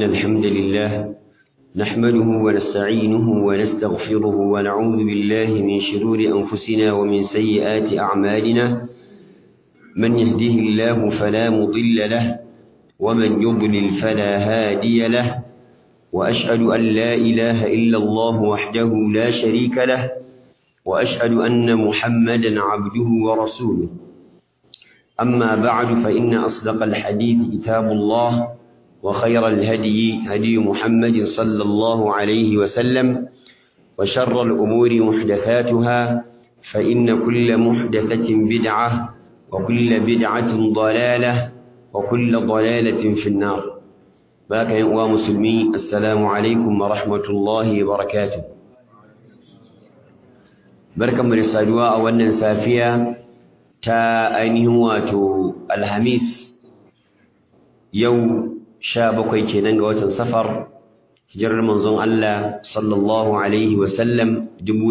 إن الحمد لله نحمده ونستعينه ونستغفره ونعوذ بالله من شرور أنفسنا ومن سيئات أعمالنا من يهده الله فلا مضل له ومن يضلل فلا هادي له وأشهد أن لا إله إلا الله وحده لا شريك له وأشهد أن محمدًا عبده ورسوله أما بعد فإن أصدق الحديث كتاب الله وخير الهدي هدي محمد صلى الله عليه وسلم وشر الأمور محدثاتها فإن كل محدثة بدعة وكل بدعة ضلالة وكل ضلالة في النار. باقي يا مسلمين السلام عليكم ورحمة الله وبركاته. بركة من الصدواء أولا سافية تا أينهم واتو الخميس يوم 17 kenan ga watan safar hijirar manzon Allah sallallahu alaihi wasallam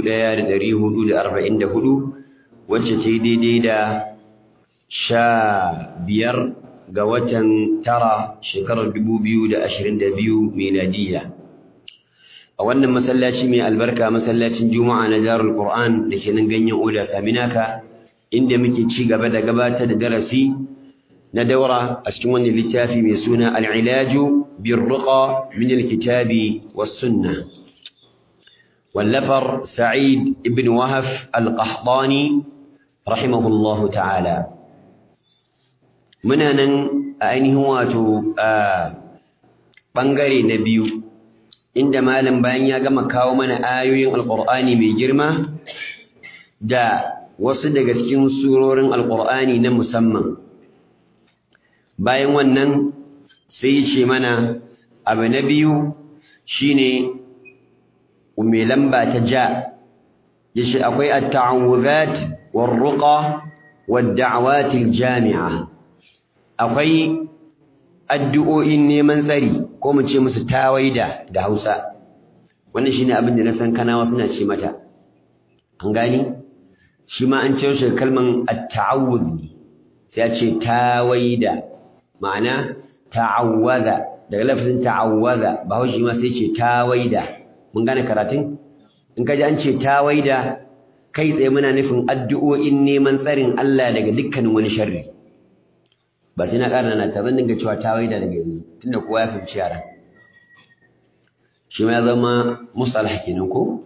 1444 wacce ta yi daidai da 15 ga watan tara shekarar 2022 miladiya a wannan masallaci mai albarka masallacin juma'a na Darul Qur'an da ke nan ganyen Oda Saminaka inda muke ci gaba da gabatar da darasi na daura a cikin wannan littafi mai suna al-ilaju bir-ruqa min al-kitabi was-sunnah wallafar Sa'id ibn Wahab al-Qahtani rahimahullahu ta'ala. Muna nan a ainihin wato bangare na biyu inda malam bayan ya gama kawo mana ayoyin alqur'ani mai girma da wasu daga cikin surorin alqur'ani na musamman. Bayan wannan sai ya ce mana abu na biyu shine mai lamba ta ja yace akwai at-ta'awudhat war-ruqa wad-da'awat al-jami'a, akwai addu'o'in neman tsari ko mu ce musu tawaida da Hausa. Wannan shine abin da na san Kanawa suna ce mata, an gani shi ma an ce shi kalman at-ta'awudh sai ya ce tawaida, ma'ana ta'awwaza, daga lafazin ta'awwaza Bahaushe ma sai ce tawaida. Mun gane karatun? In kaji an ce tawaida kai tsaye muna nufin addu'o'in neman tsarin Allah daga dukkanin wani sharri. Ba sai na ƙara na ta zan dinga cewa tawaida daga yanzu tunda kowa ya fahimci yaran. Shi ma ya zama musalah kenan ko?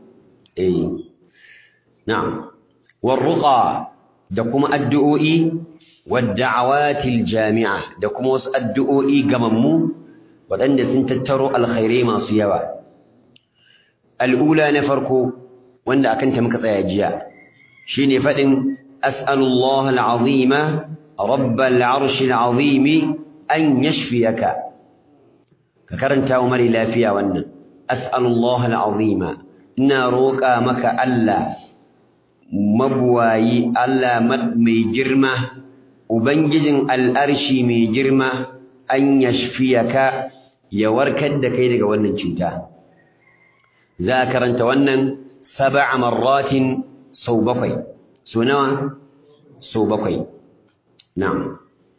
Na'am. Warruqa da kuma addu'o'i والدعوات الجامعة da kuma wasu addu'o'i gamammu waɗanda sun tattaro alkhairai masu yawa. Al'ula na farko wanda akan ta muka tsaya jiya shine faɗin as'alullaha al'azima rabbal arshil azimi an yashfiyaka. Ka karanta wa mari lafiya wannan as'alullaha al'azima, ina roƙa maka Allah mabuwayi, Allah mai girma, Ubangijin al'arshi mai girma, an yashfiyaka ya warkar da kai daga wannan cuta. Za a karanta wannan 7 marratin sau 7. So nawa? Sau 7. Na'am.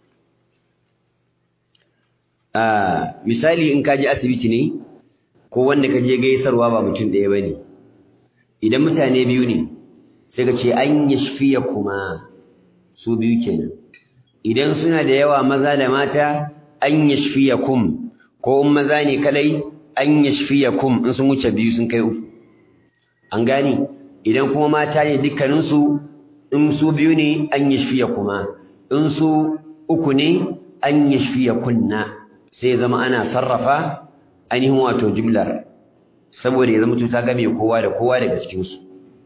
Misali in ka je asibiti ne, ko wanda ka je gaisarwa ba mutum ɗaya ba ne. Idan mutane biyu ne, sai ka ce an yashfiyakuma, su biyu kenan. Idan suna da yawa maza da mata an yashfiyakum, ko maza ne kadai an yashfiyakum, in sun wuce biyu sun kai 3. An gane? Idan kuma mata ne dukkaninsu, in su biyu ne an yashfiyakuma, in su 3 ne an yashfiyakunna. Sai zama ana sarrafa ainihin wato jumlar saboda ya zama ta game kowa da kowa daga cikin su.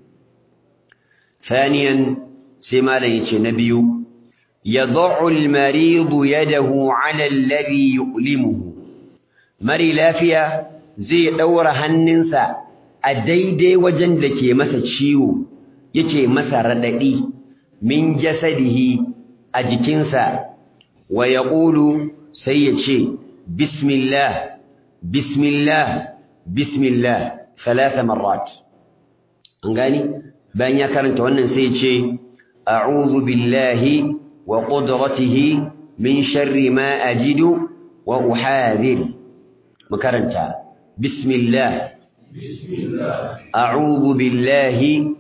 Thaniyan sai malam yace na biyu يضع المريض يده على الذي يؤلمه. mari lafiya zai daura hannunsa a daidai wajen da ke masa ciwo yake masa radadi min jasadihi a jikinsa, wa yaqulu sai yace bismillah bismillah bismillah 3 marrat. An gani bayan ya karanta wannan sai yace a'udhu billahi وقدرته من شر ما أجد وأحاذر makaranta bismillah a'udhu billahi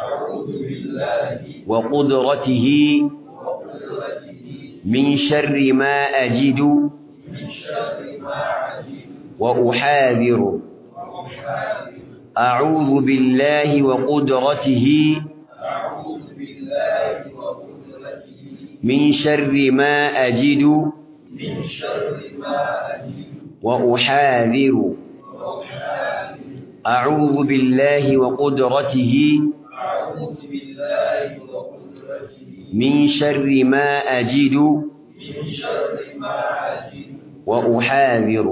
wa qudratihi min sharri ma ajidu wa uhadhiru a'udhu billahi wa qudratihi min sharri ma ajidu wa uhadhiru أعوذ بالله وقدرته من شر ما أجد وأحاذر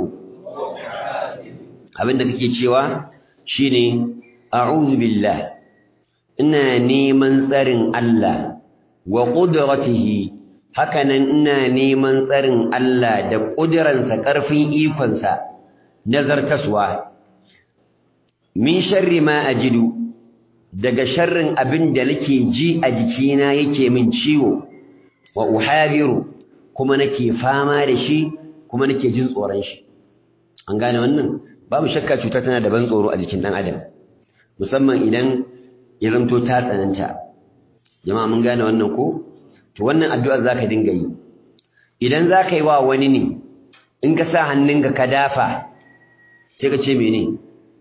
abinda kake cewa shine a'udhu billah ina neman tsarin Allah wa qudratihi hakanan ina neman tsarin Allah da kudiransa karfin ikonsa nazartaswa min sharri ma ajidu daga sharrin abin da nake ji a jikina yake min ciwo wa uhadiru kuma nake fama da shi kuma nake jin tsoron shi an gane wannan babu shakka cuta tana da ban tsoro a jikin dan adam musamman idan ya zanto ta tsananta jama'a mun gane wannan ko to wannan addu'a zaka dinga yi idan zaka yi wa wani ne in ka sa hannunka ka dafa sai ka ce mene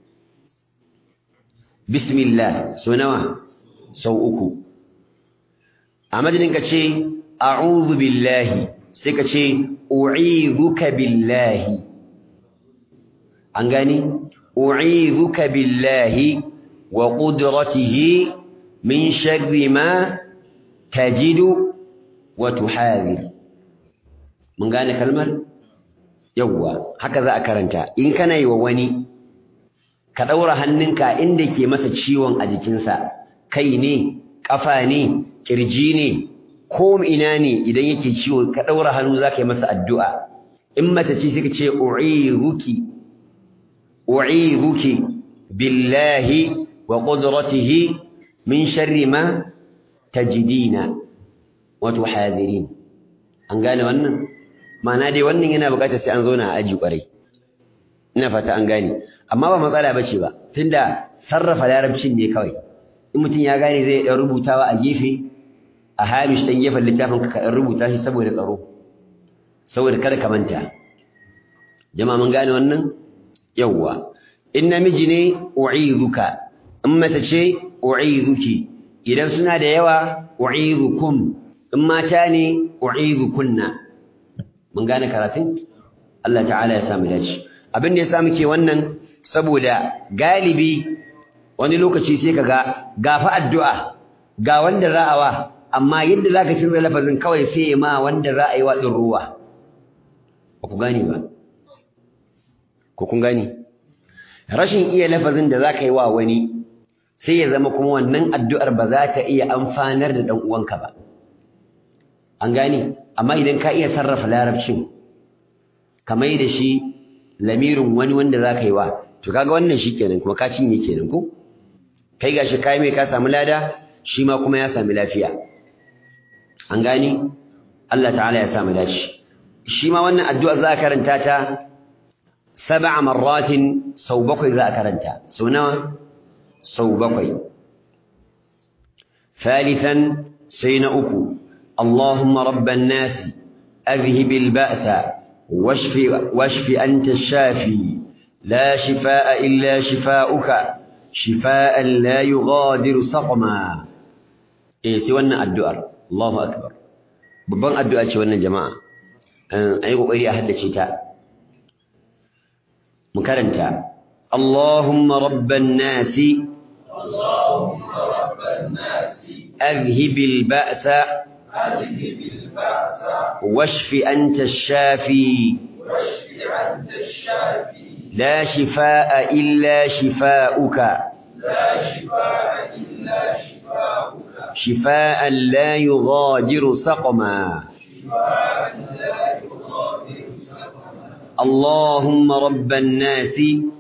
bismillah so nawa sau uku a madadin ka ce a'udhu billahi sai ka ce u'idhuka billahi an gani u'idhuka billahi wa qudratihi min sharri ma tajidu wa tuhadhir mun gane kalmar yawwa haka za a karanta in kana yi wa wani ka ɗaura hannunka inda ke masa ciwon a jikinsa kai ne ƙafa ne ƙirji ne ko ina ne idan yake ciwo ka ɗaura hannu za ka yi masa addu'a in mace ce sai ka ce u'idhuki billahi wa qudratihi min sharri ma tajidina wa tuhadhirin an gane wannan ma'ana dai wannan yana buƙatar sai an zauna a aji ƙwarai ina fata an gane amma ba matsala bace ba tunda sarrafa larabcin ne kawai in mutum ya gane zai dan rubutawa a gefe a hamish dan gefen littafin ka dan rubuta shi saboda tsaro saboda kada ka manta jama'a mun gane wannan yawwa in namiji ne u'idhuka in mace ce u'idhuki idan suna da yawa u'idhukum in mata ne u'idhukunna mun gane karatun Allah ta'ala ya samu dace abin da ya samu ke wannan saboda galibi wani lokaci sai kaga gafa addu'a ga wanda za a wa amma yadda zaka canza lafazin kawai sai ma wanda za a yi wa din ruwa ba ku gani ba ko kun gani rashin iya lafazin da zaka yi wa wani sai ya zama kuma wannan addu'ar ba za ta iya amfanar da dan uwanka ba an gani amma idan ka iya sarrafa larabcin kamar da shi lamirin wani wanda zaka yi wa to kaga wannan shikenan kuma ka cinye kenan ko kai gashi kai mai ka samu lada shi ma kuma ya sami lafiya an gani Allah ta'ala ya samu dace shi ma wannan addu'a za ka karanta ta 7 marratin sau 7 za ka karanta sau nawa sau 7 ثالثا سين أكو اللهم رب الناس أذهب البأس واشف أنت الشافي لا شفاء إلا شفاؤك شفاء لا يغادر سقما سوى الدعاء الله أكبر babban addu'a ce wannan jama'a ayi kokari a haddace ta mu karanta Allahumma rabban nasi adhhibil ba'sa washfi anta ash-shafi la shifaa'a illa shifaa'uka شفاء لا يغادر سقما اللهم رب الناس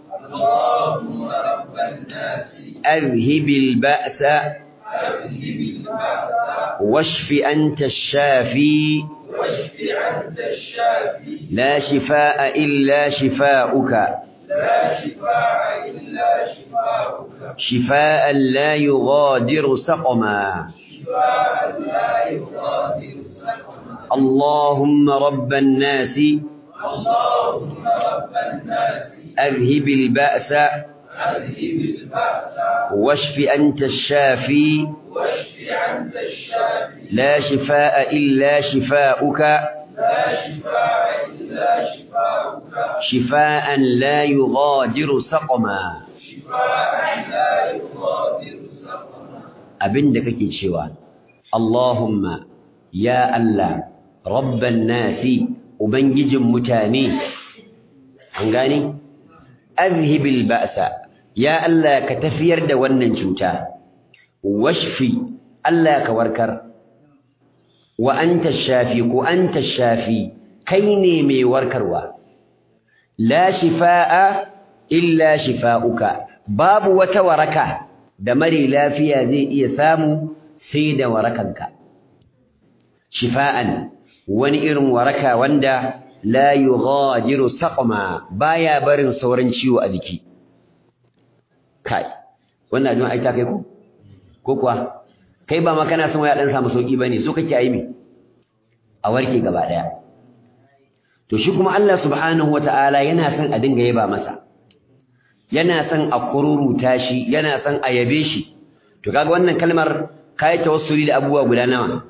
أذهب البأس واشف أنت الشافي واشف أنت الشافي لا شفاء إلا شفاؤك لا شفاء إلا شفاؤك شفاء لا يغادر سقما شفاء لا يغادر سقما اللهم رب الناس اللهم رب الناس أذهب البأس أذهب البأس واشف أنت الشافي واشف أنت الشافي لا شفاء إلا شفاؤك لا شفاء إلا شفاؤك شفاء لا يغادر سقما شفاء لا يغادر سقما abin da kake cewa Allahumma ya Allah rabban nasi ubangijin mutane an gane azhibil ba'sa ya Allah ka tafiyar da wannan cuta washfi Allah ka warkar wa anta shafi ko anta shafi kai ne mai warkarwa la shifaa illa shifauka babu wata waraka da mare lafiya zai iya samu sai da warakanka shifaan wani irin waraka wanda la yughadiru saqma baya barin sauran ciwo a jiki kai wannan addu'a ai ta kai ko kuwa kai ba ma kana son waya dan samu sauki bane so kake ayi me a warke gaba daya to shi kuma Allah subhanahu wataala yana son a dinga yaba masa yana son a kururuta shi yana son a yabe shi to kaga wannan kalmar kai tawassuli da abubuwa guda nawa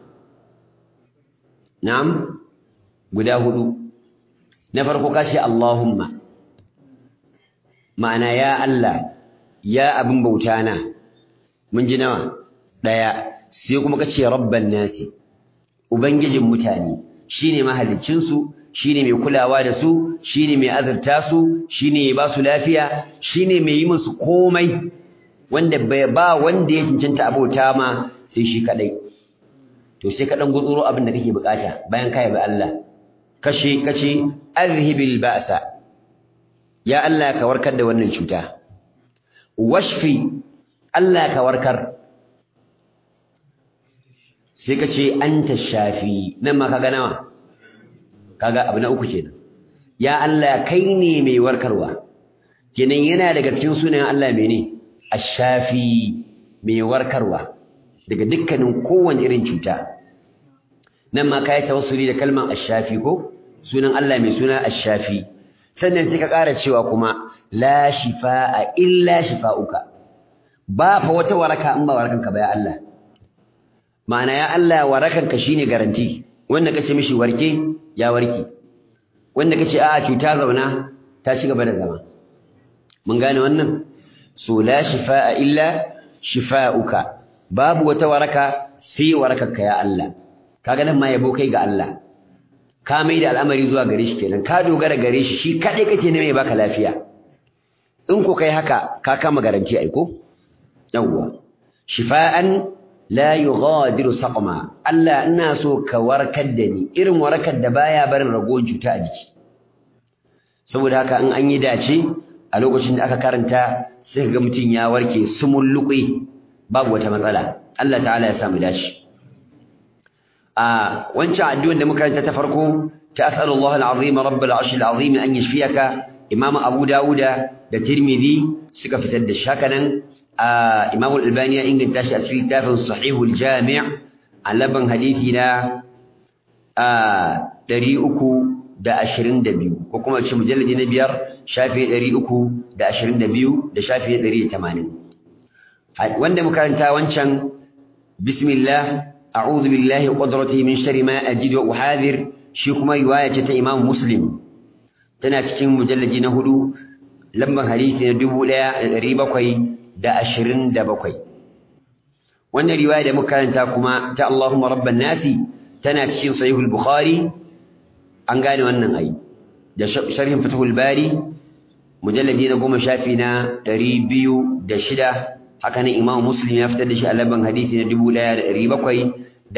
na'am guda hudu na farko kace Allahumma ma'ana ya Allah ya abin bauta na mun ji nawa daya sai kuma kace rabban nasi ubangijin mutane shine mahaliccin su shine mai kulawa da su shine mai azurta su shine ya ba su lafiya shine mai yi musu komai wanda ba wanda ya cancanta abota ma sai shi kadai to sai ka dan gutsuro abin da kake bukata bayan kai ba Allah kace azhibil ba'sa ya Allah ka warkar da wannan cuta washfi Allah ka warkar sai kace anta shafi nan ma kaga nawa kaga abu na uku kenan ya Allah kai ne mai warkarwa kenan yana daga cikin sunan Allah mene ash-shafi mai warkarwa daga dukkanin kowace irin cuta nan ma kai tawassuli da kalman ash-shafi ko sunan Allah mai suna ash-shafi sannan sai ka ƙara cewa kuma la shifaa illa shifauka ba fa wata waraka in ba warakanka ba ya Allah ma'ana ya Allah warakanka shine garanti wanda kace mishi warke ya warke wanda kace a'a cuta zauna ta ci gaba da zama mun gane wannan so la shifaa illa shifauka babu wata waraka sai warakarka ya Allah kaga nan ma yabo kai ga Allah ka mai da al'amari zuwa gare shi kenan ka dogara gare shi shi kadai kace ne mai baka lafiya in ko kai haka ka kama garanti ai ko yawwa shifaan la yughadiru saqma Allah ina so ka warkar da ni irin warakar da baya barin ragowar cuta a jiki saboda haka in an yi dace a lokacin da aka karanta sai ga mutun ya warke sumulluqi babu wata matsala Allah ta'ala ya samu dace a wancan addu'ar da muka karanta ta farko ta as'alullahu al-azim rabbul arshil azim an yashfiyaka Imam Abu Dawuda da Tirmidhi suka fitar da shakanan Imam Al-Albani ya inganta shi a cikin littafin Sahihul Jami' a laban hadisi na 322 ko kuma ce mujalladi na 5 shafi 322 da shafi 180 wanda muka karanta wancan bismillah a'udhu billahi wa qudratihi min sharri ma ajidu wa uhadhir shi kuma riwaya ce ta Imam Muslim tana cikin mujalladi na 4 lamban hadisi na 1727 wannan riwaya da muka karanta kuma ta Allahumma rabban nasi tana cikin sahihul bukhari an gane wannan ai da sharhin fathul bari mujalladi na 10 shafi na 206 haka nan Imam Muslim ya fitar da shi a lamban hadisi na 1721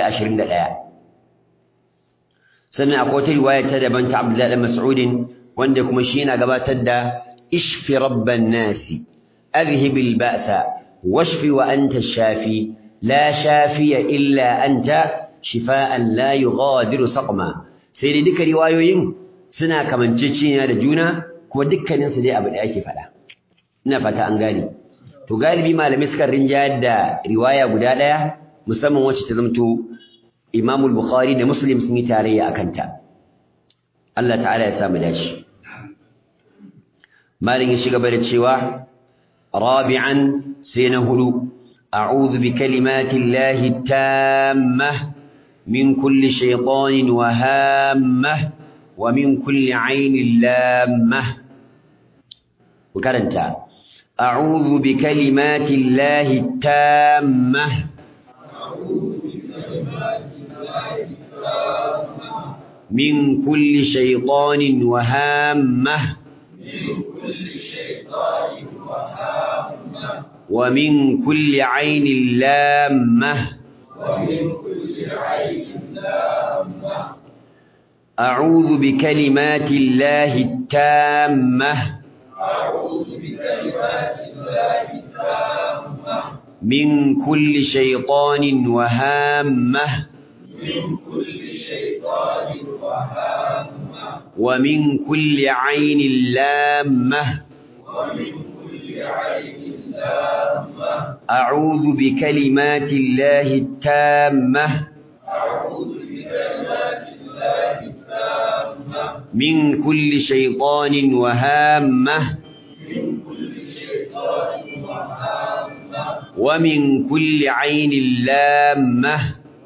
sannan akwai wata riwaya ta daban ta Abdullah ibn Mas'ud wanda kuma shi yana gabatar da ishfi rabban nasi أذهب البأس واشف وأنت الشافي لا شافي إلا أنت shifaan la yughadiru saqma sai dai duka riwayoyin suna kamanceceniya da juna kuma dukkanin su dai abu da ake faɗa ina fata an gane to galibi malamai suka rinjayar da riwaya guda ɗaya musamman wacce ta zamto Imam al-Bukhari da Muslim sun yi tarayya akan ta Allah ta'ala ya samu dace malin ya shiga da cewa rabi'an sai na hudu a'udhu bi kalimati llahi tammah min kulli shaytanin wa hammah wa min kulli 'ainin lammah karanta a'udhu bi kalimati llahi tammah من كل شيطان وهامة ومن كل عين لامة أعوذ بكلمات الله التامة من كل شيطان وهامة ومن كل عين لامة أعوذ بكلمات الله التامة من كل شيطان وهامة ومن كل عين لامة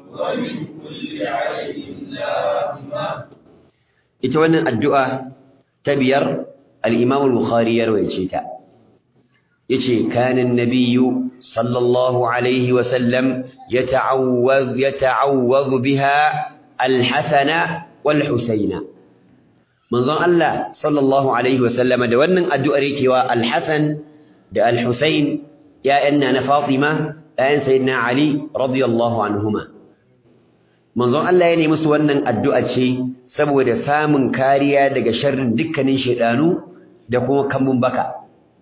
ita wannan addu'a ta biyar al-Imam al-Bukhari ya rawaice ta yace kana an-nabiyyu sallallahu alaihi wa sallam yata'awwadhu biha al-Hasana wal-Husayna manzon Allah sallallahu alaihi wa sallama da wannan addu'ar yake wa al-Hasan da al-Husayn ya'yan na Fatima ya'yan sayyidina Ali radiyallahu anhuma manzon Allah ya nemi musu wannan addu'a ce saboda samun kariya daga sharrin dukkanin shedanu da kuma kambun baka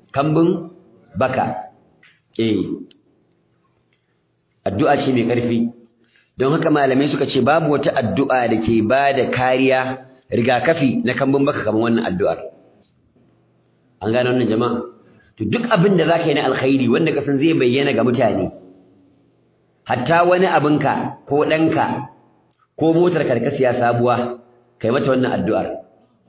addu'a ce mai ƙarfi don haka malamai suka ce babu wata addu'a da ke bada kariya rigakafi na kambun baka kamar wannan addu'ar an gane wannan jama'a to duk abin da zaka yi na alkhairi wanda ka san zai bayyana ga mutane hatta wani abinka ko ɗanka ko motar ka da ka siya sabuwa kai mata wannan addu'ar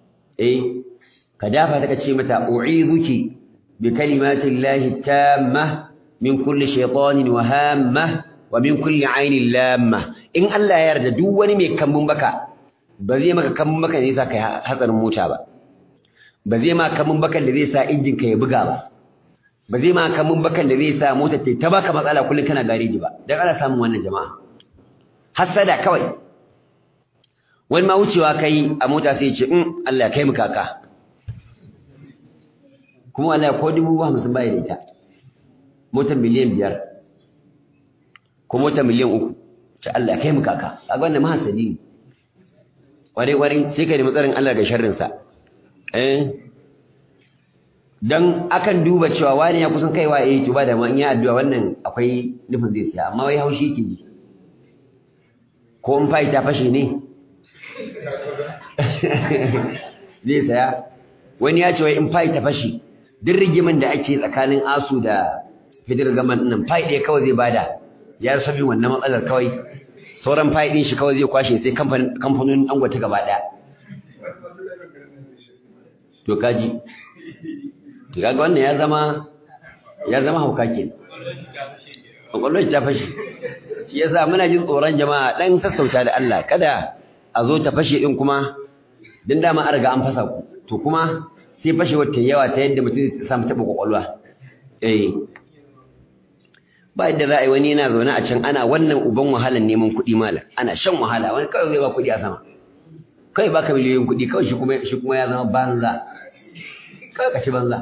ka dafa ta kace mata u'izuki bi kalimati llahi tamma min kulli shaytanin wa hamma wa min kulli 'ainin lamma in Allah ya yarda duk wani mai kambun baka ba zai maka kambun baka ne yasa kai hatsarin mota ba zai maka kambun bakan da zai sa injin ka ya buga ba zai maka kambun bakan da zai sa motar ta baka matsala kullun kana gareji ba dan Allah samu wannan jama'a hasada kawai wani ma wucewa kai a mota sai ya ce Allah ya kai mu kaka kuma wallahi ko 50,000 bai da ita motar miliyan 5 ko motar miliyan 3 ce Allah ya kai mu kaka kaga wannan mahasadi ne ware sai kai da matsarin Allah ga sharrin sa dan akan duba cewa wani ya kusan kaiwa to ba da ma in ya addu'a wannan akwai nufin zai siya amma wai haushi yake ji ko in fa ta fashe ne zai saya wani ya ce wai in fai ta fashi duk rigimin da ake tsakanin asu da federal government nan fai ɗaya kawai zai bada ya sabi wannan matsalar kawai sauran fai ɗin shi kawai zai kwashe sai kamfanin Dangote gaba ɗaya to kaji to kaga wannan ya zama hauka kenan kwakwalwar shi ta fashi shi yasa muna jin tsoron jama'a dan sassauta da Allah kada a zo ta fashe din kuma dan dama an riga an fasa ku to kuma sai fashewar ta yawa ta yadda mutum zai samu taɓa kwakwalwa ba yadda za a yi wani yana zaune a can ana wannan uban wahalan neman kuɗi malam ana shan wahala wani kawai zai ba kuɗi a sama kawai baka miliyoyin kuɗi kawai shi kuma ya zama banza kawai ka ci banza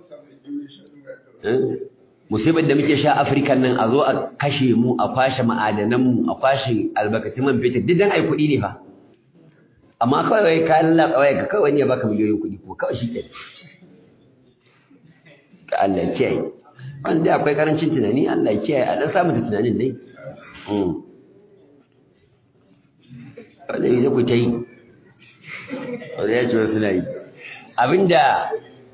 musibar da muke sha Afirka nan a zo a kashe mu a kwashe ma'adanan mu a kwashe albarkatun man fetur duk dan ai kuɗi ne fa amma kawai wai ka lalla kawai ka kawai ne baka miliyoyin kuɗi ko kawai shikenan ka Allah ya kiyaye wanda akwai karancin tunani Allah ya kiyaye a dan samu da tunanin dai wanda ya ku ta yi wanda ya ce wasu na yi abinda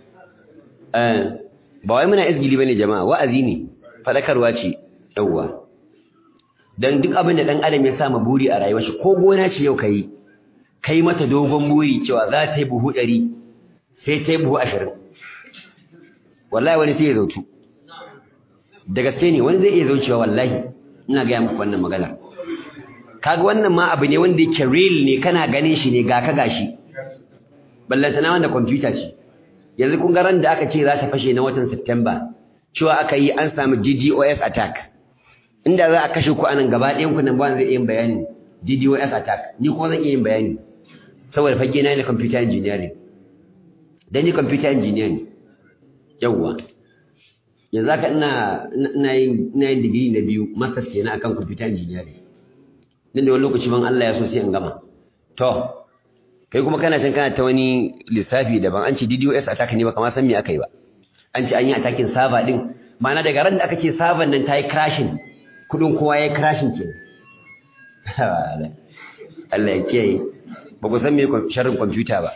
ba wai muna izgili bane jama'a wa'azi ne fadakarwa ce yawwa dan duk abin da dan adam ya sa ma buri a rayuwar shi ko gona ce yau kai mata dogon buri cewa za ta yi buhu 100 sai ta yi buhu 20 wallahi wani sai ya zautu da gaske ne wani zai iya zaucewa wallahi ina ga muku wannan magana kaga wannan ma abu ne wanda yake real ne kana ganin shi ne ga ka gashi ballantana wanda computer ce yanzu kun ga ran da aka ce za ta fashe na watan September cewa aka yi an samu DDoS attack inda za a kashe ku anan gaba ɗayan ku nan ba zai iya yin bayani DDoS attack ni kuma zan iya yin bayani saboda fage na ne computer engineering dan ni computer engineer ne yawwa yanzu haka ina yin digiri na 2 masters kenan akan computer engineering nan da wani lokaci ban Allah ya so sai in gama to kai kuma kana can kana ta wani lissafi daban an ce DDoS attack ne ba kamar san me aka yi ba an ce an yi attacking server din ma'ana daga ran da aka ce server nan ta yi crashing kudin kowa ya yi crashing kenan Allah ya kiyaye ba ku san me sharrin computer ba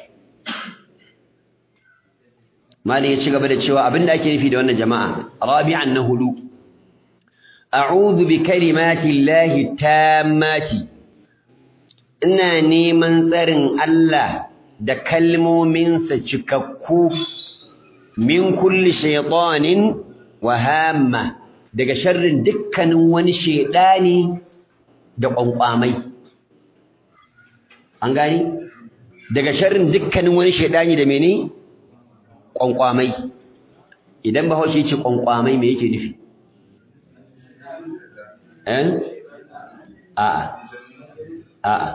malin ya ci gaba da cewa abinda ake nufi da wannan jama'a rabi'an na hudu a'udhu bi kalimati llahi tammati ina neman tsarin Allah da kalmominsa cikakku min kulli shaytanin wa hamma daga sharrin dukkanin wani shedani da kwankwamai an gani daga sharrin dukkanin wani shedani da mene kwankwamai idan bahaushe ce kwankwamai me yake nufi a'a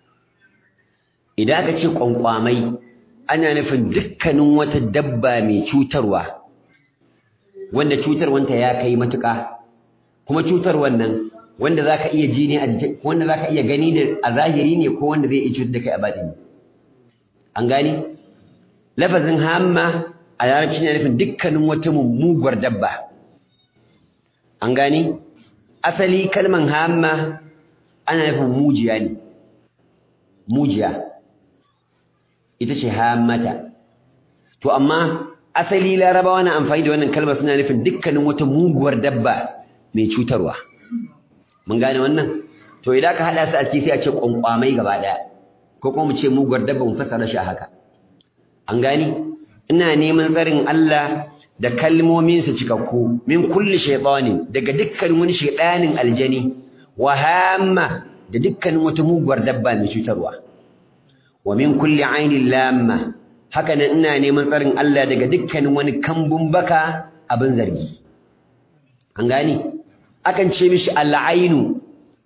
idan aka ce kwankwamai ana nufin dukkanin wata dabba mai cutarwa wanda cutarwanta ya kai matuƙa kuma cutarwan nan wanda zaka iya ji ne a jiki wanda zaka iya gani da a zahiri ne ko wanda zai iya cutar da kai a batini an gani lafazin hamma a larabci ne nufin dukkanin wata mummugar dabba an gani asali kalman hamma ana nufin mujiya ne mujiya ita ce hammata to amma asali larabawa na amfani da wannan kalmar suna nufin dukkanin wata muguwar dabba mai cutarwa mun gane wannan to idan ka hada su a ciki sai a ce kwankwamai gaba daya ko kuma mu ce muguwar dabba mu fassara shi a haka an gani ina neman tsarin Allah da kalmomin sa cikakku min kulli shaytanin daga dukkanin wani shaytanin aljani wa hamma da dukkanin wata muguwar dabba mai cutarwa wa min kulli ainin lamma haka nan ina neman tsarin Allah daga dukkanin wani kambun baka abin zargi an gani akan ce mishi al'ainu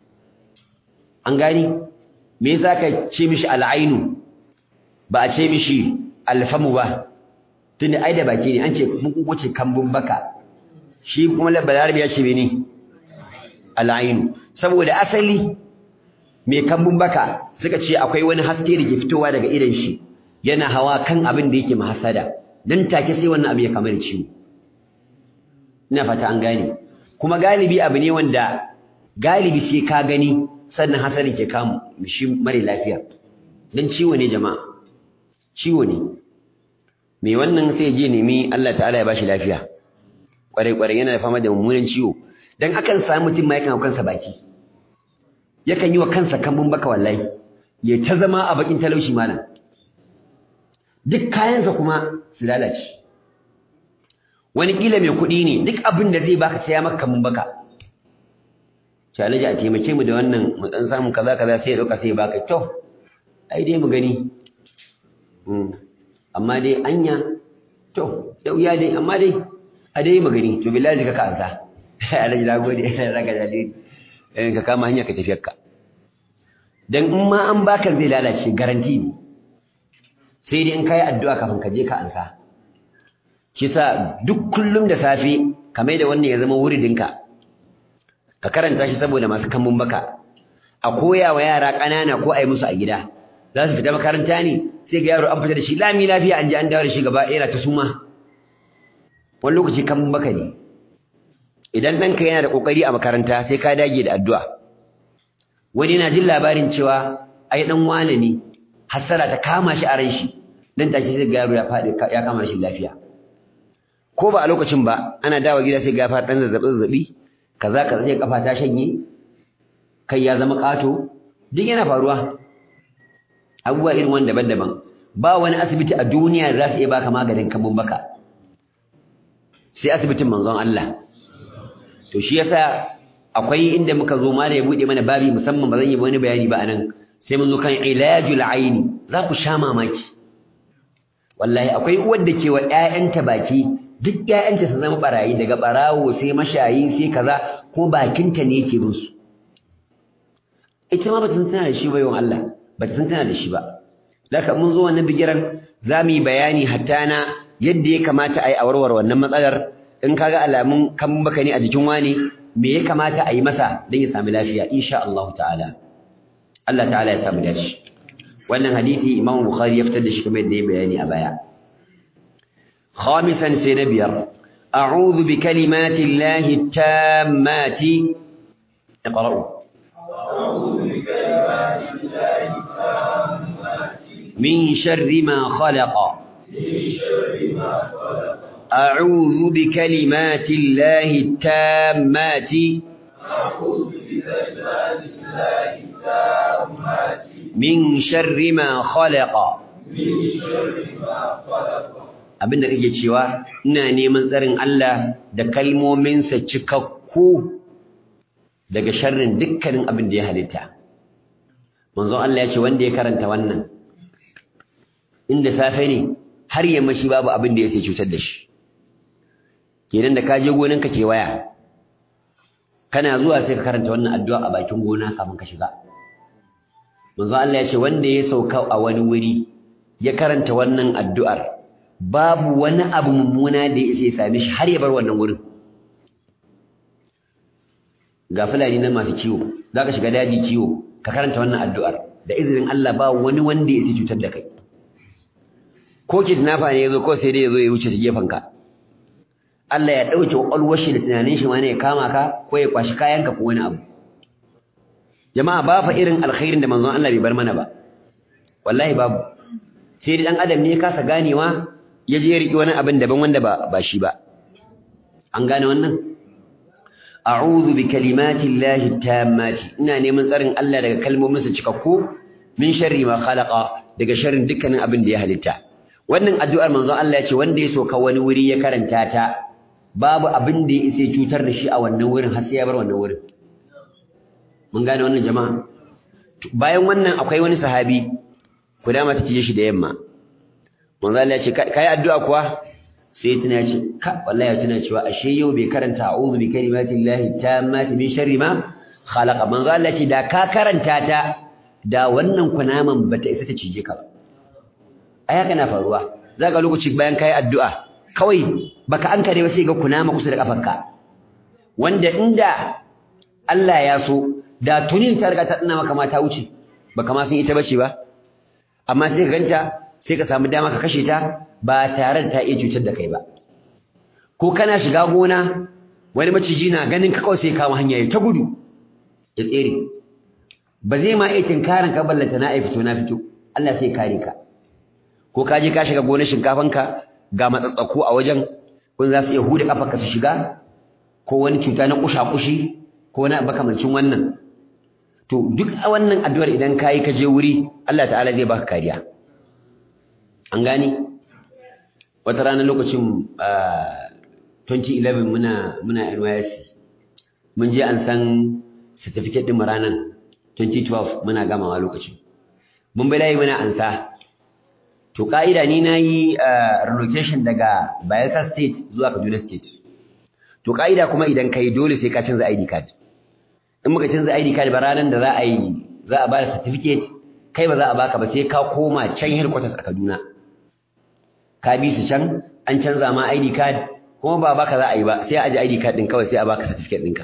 an gani me yasa ka ce mishi al'ainu ba a ce mishi alfamu ba tunda ai da baki ne an ce mun kuce kambun baka shi kuma balarabi ya ce mene al'ainu saboda asali mai kambun baka suka ce akwai wani haske da ke fitowa daga idan shi yana hawa kan abin da yake mahasada dan take sai wannan abu ya kamar ciwo ina fata an gane kuma galibi abu ne wanda galibi sai ka gani sannan hasadin ke kamu shi mare lafiya dan ciwo ne jama'a ciwo ne me wannan sai je nemi Allah ta'ala ya bashi lafiya kwarai yana da fama da mummunan ciwo dan akan samu mutum mai kan kansa baki yakan yi wa kansa kambun baka wallahi ya ta zama a bakin talaushi malam duk kayansa kuma su lalace wani kila mai kuɗi ne duk abin da zai baka sai ya maka kambun baka challenge a taimake mu da wannan mu dan samu kaza sai ya dauka sai ya baka to ai dai mu gani amma dai anya to yau ya dai amma dai a dai mu gani to billahi ka ansa alaji na gode raka dalili ka kama hanya ka tafiyarka dan in ma an baka zai lalace garanti ne sai dai in kai addu'a kafin ka je ka ansa kisa duk kullum da safe kamar da wannan ya zama wuridinka ka karanta shi saboda masu kambun baka a koya wa yara ƙanana ko a yi musu a gida za su fita makaranta ne sai ga yaro an fita da shi lami lafiya an je an dawo da shi gaba ɗaya ta suma wani lokaci kambun baka ne idan ɗanka yana da ƙoƙari a makaranta sai ka dage da addu'a wani yana jin labarin cewa ai dan wane ne hasara ta kama shi a ran shi dan take sai ga ya fadi ya kama shi lafiya ko ba a lokacin ba ana dawo gida sai ga fa dan zazzabi kaza sai kafa ta shanye kai ya zama kato duk yana faruwa abubuwa irin wanda daban-daban ba wani asibiti a duniya da za su iya baka maganin kamun baka sai asibitin manzon Allah to shi yasa akwai inda muka zo ma da ya bude mana babi musamman ba zan yi wani bayani ba anan sai mun zo kan ilajul aini za ku sha mamaki wallahi akwai uwar da ke wa ƴaƴanta baki duk ƴaƴanta su zama barayi daga barawo sai mashayi sai kaza ko bakinta ne yake bin su ita ma bata san tana da shi ba yawan Allah bata san tana da shi ba laka mun zo wannan bigiran zamu yi bayani hatta na yadda ya kamata a yi a warware wannan matsalar in kaga alamun kan baka ne a jikin wani me ya kamata a yi masa don ya sami lafiya insha Allah ta'ala Allah ta'ala ya samu dace wannan hadisi Imam Bukhari ya fitar da shi kamar yadda ya bayani a baya khamisan sai na biyar a'udhu bi kalimati llahi tammati iqra'u أعوذ بكلمات الله التامات min sharri ma khalaqa من شر ما خلق أعوذ بكلمات الله التامات أعوذ بكلمات الله التامات من شر ما خلق من شر ما خلق abinda kake cewa ina neman tsarin Allah da kalmominsa cikakku daga sharrin dukkanin abin da ya halitta manzon Allah ya ce wanda ya karanta wannan inda safe ne har yamma shi babu abin da yake cutar da shi kenan da ka je gonanka ke waya kana zuwa sai ka karanta wannan addu'a a bakin gona kafin ka shiga manzon Allah ya ce wanda ya sauka a wani wuri ya karanta wannan addu'ar babu wani abu mummuna da ya same shi har ya bar wannan wurin ga fulani na masu kiwo zaka shiga daji kiwo ka karanta wannan addu'ar da izinin Allah ba wani wanda ya cutar da kai ko kidnapper ne yazo ko sai dai yazo ya wuce ta gefen ka Allah ya dauke kwakwalwar shi da tunanin shi ma ne ya kama ka ko ya kwashi kayanka ko wani abu jama'a ba fa irin alkhairin da manzon Allah bai bar mana ba wallahi babu sai dai dan adam ne ya kasa ganewa ya je ya riki wani abin daban wanda ba shi ba an gane wannan a'udhu bi kalimati llahi tammati ina neman tsarin Allah daga kalmominsa cikakku min sharri ma khalaqa daga sharrin dukkanin abin da ya halitta wannan addu'ar manzon Allah ya ce wanda ya soka wani wuri ya karanta ta babu abin da ya isa cutar da shi a wannan wurin har sai ya bar wannan wurin mun gane wannan jama'a bayan wannan akwai wani sahabi ku dama ta cije shi da yamma manzon Allah ya ce kai addu'a kuwa sai tuna ce ka wallahi ya tuna cewa ashe yau bai karanta a'udhu bi kalimatillahi tammati min sharri ma khalaqa manzo Allah ce da ka karanta ta da wannan kunaman bata isa ta cije ka ai haka na faruwa zaka lokaci bayan kai addu'a kawai baka an kare ba sai ga kunama kusa da kafarka wanda inda Allah ya so da tunin ta riga ta tsina maka ma ta wuce baka ma san ita bace ba amma sai ka ganta sai ka samu dama ka kashe ta ba tare da ta iya cutar da kai ba ko kana shiga gona wani maciji na ganin ka kawai sai kama hanya ya ta gudu ya tsere ba zai ma iya tinkarin ka ballanta na fito na fito Allah sai kare ka ko ka je ka shiga gonar shinkafanka ga matsatsako a wajen kun za su iya huda kafarka su shiga ko wani cuta na kusha-kushi ko na makamancin wannan to duk a wannan addu'ar idan kayi ka je wuri Allah ta'ala zai baka kariya an gani wata rana lokacin 2011 muna NYSC mun je an san certificate din ranan 2012 muna gamawa lokacin mun bai layi muna ansa to ka'ida ni nayi relocation daga Bayelsa State zuwa Kaduna State to ka'ida kuma idan kai dole sai ka canza ID card in muka canza ID card ba ranan da za a ba da certificate kai ba za a baka ba sai ka koma can headquarters a Kaduna ka bi su can an canza ma ID card kuma ba baka za a yi ba sai a ji ID card din kawai sai a baka certificate ɗinka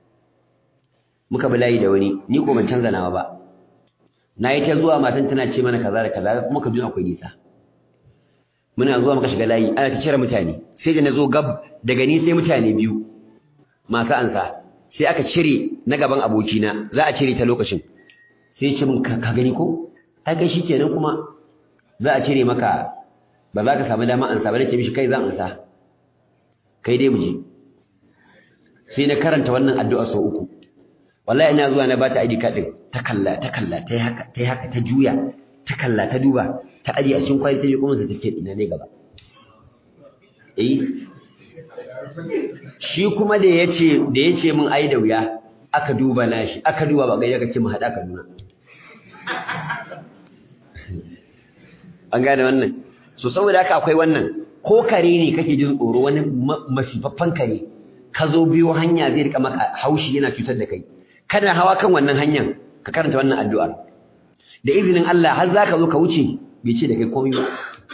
muka bi layi da wani ni ko ban canza nawa ba na yi ta zuwa matan tana ce mana kaza da kaza kuma Kaduna akwai nisa muna zuwa muka shiga layi ana ta cire mutane sai da na zo gab daga ni sai mutane biyu masu ansa sai aka cire na gaban abokina za a cire ta lokacin sai ce min ka gani ko ai kai shikenan kuma za a cire maka ba za ka samu dama an saba nace mishi kai zan ansa kai dai mu je sai na karanta wannan addu'a sau uku wallahi ina zuwa na bata ID card din ta kalla ta yi haka ta juya ta kalla ta duba ta aje a cikin kwali ta je kuma certificate ina ne gaba shi kuma da yace min ai da wuya aka duba nashi aka duba ba ga yaka ce mu hada Kaduna an gane wannan so saboda haka akwai wannan ko kare ne kake jin tsoro wani masifaffan kare ka zo biyo hanya zai rika maka haushi yana cutar da kai kana hawa kan wannan hanyar ka karanta wannan addu'ar da izinin Allah har zaka zo ka wuce bai ce da kai komai ba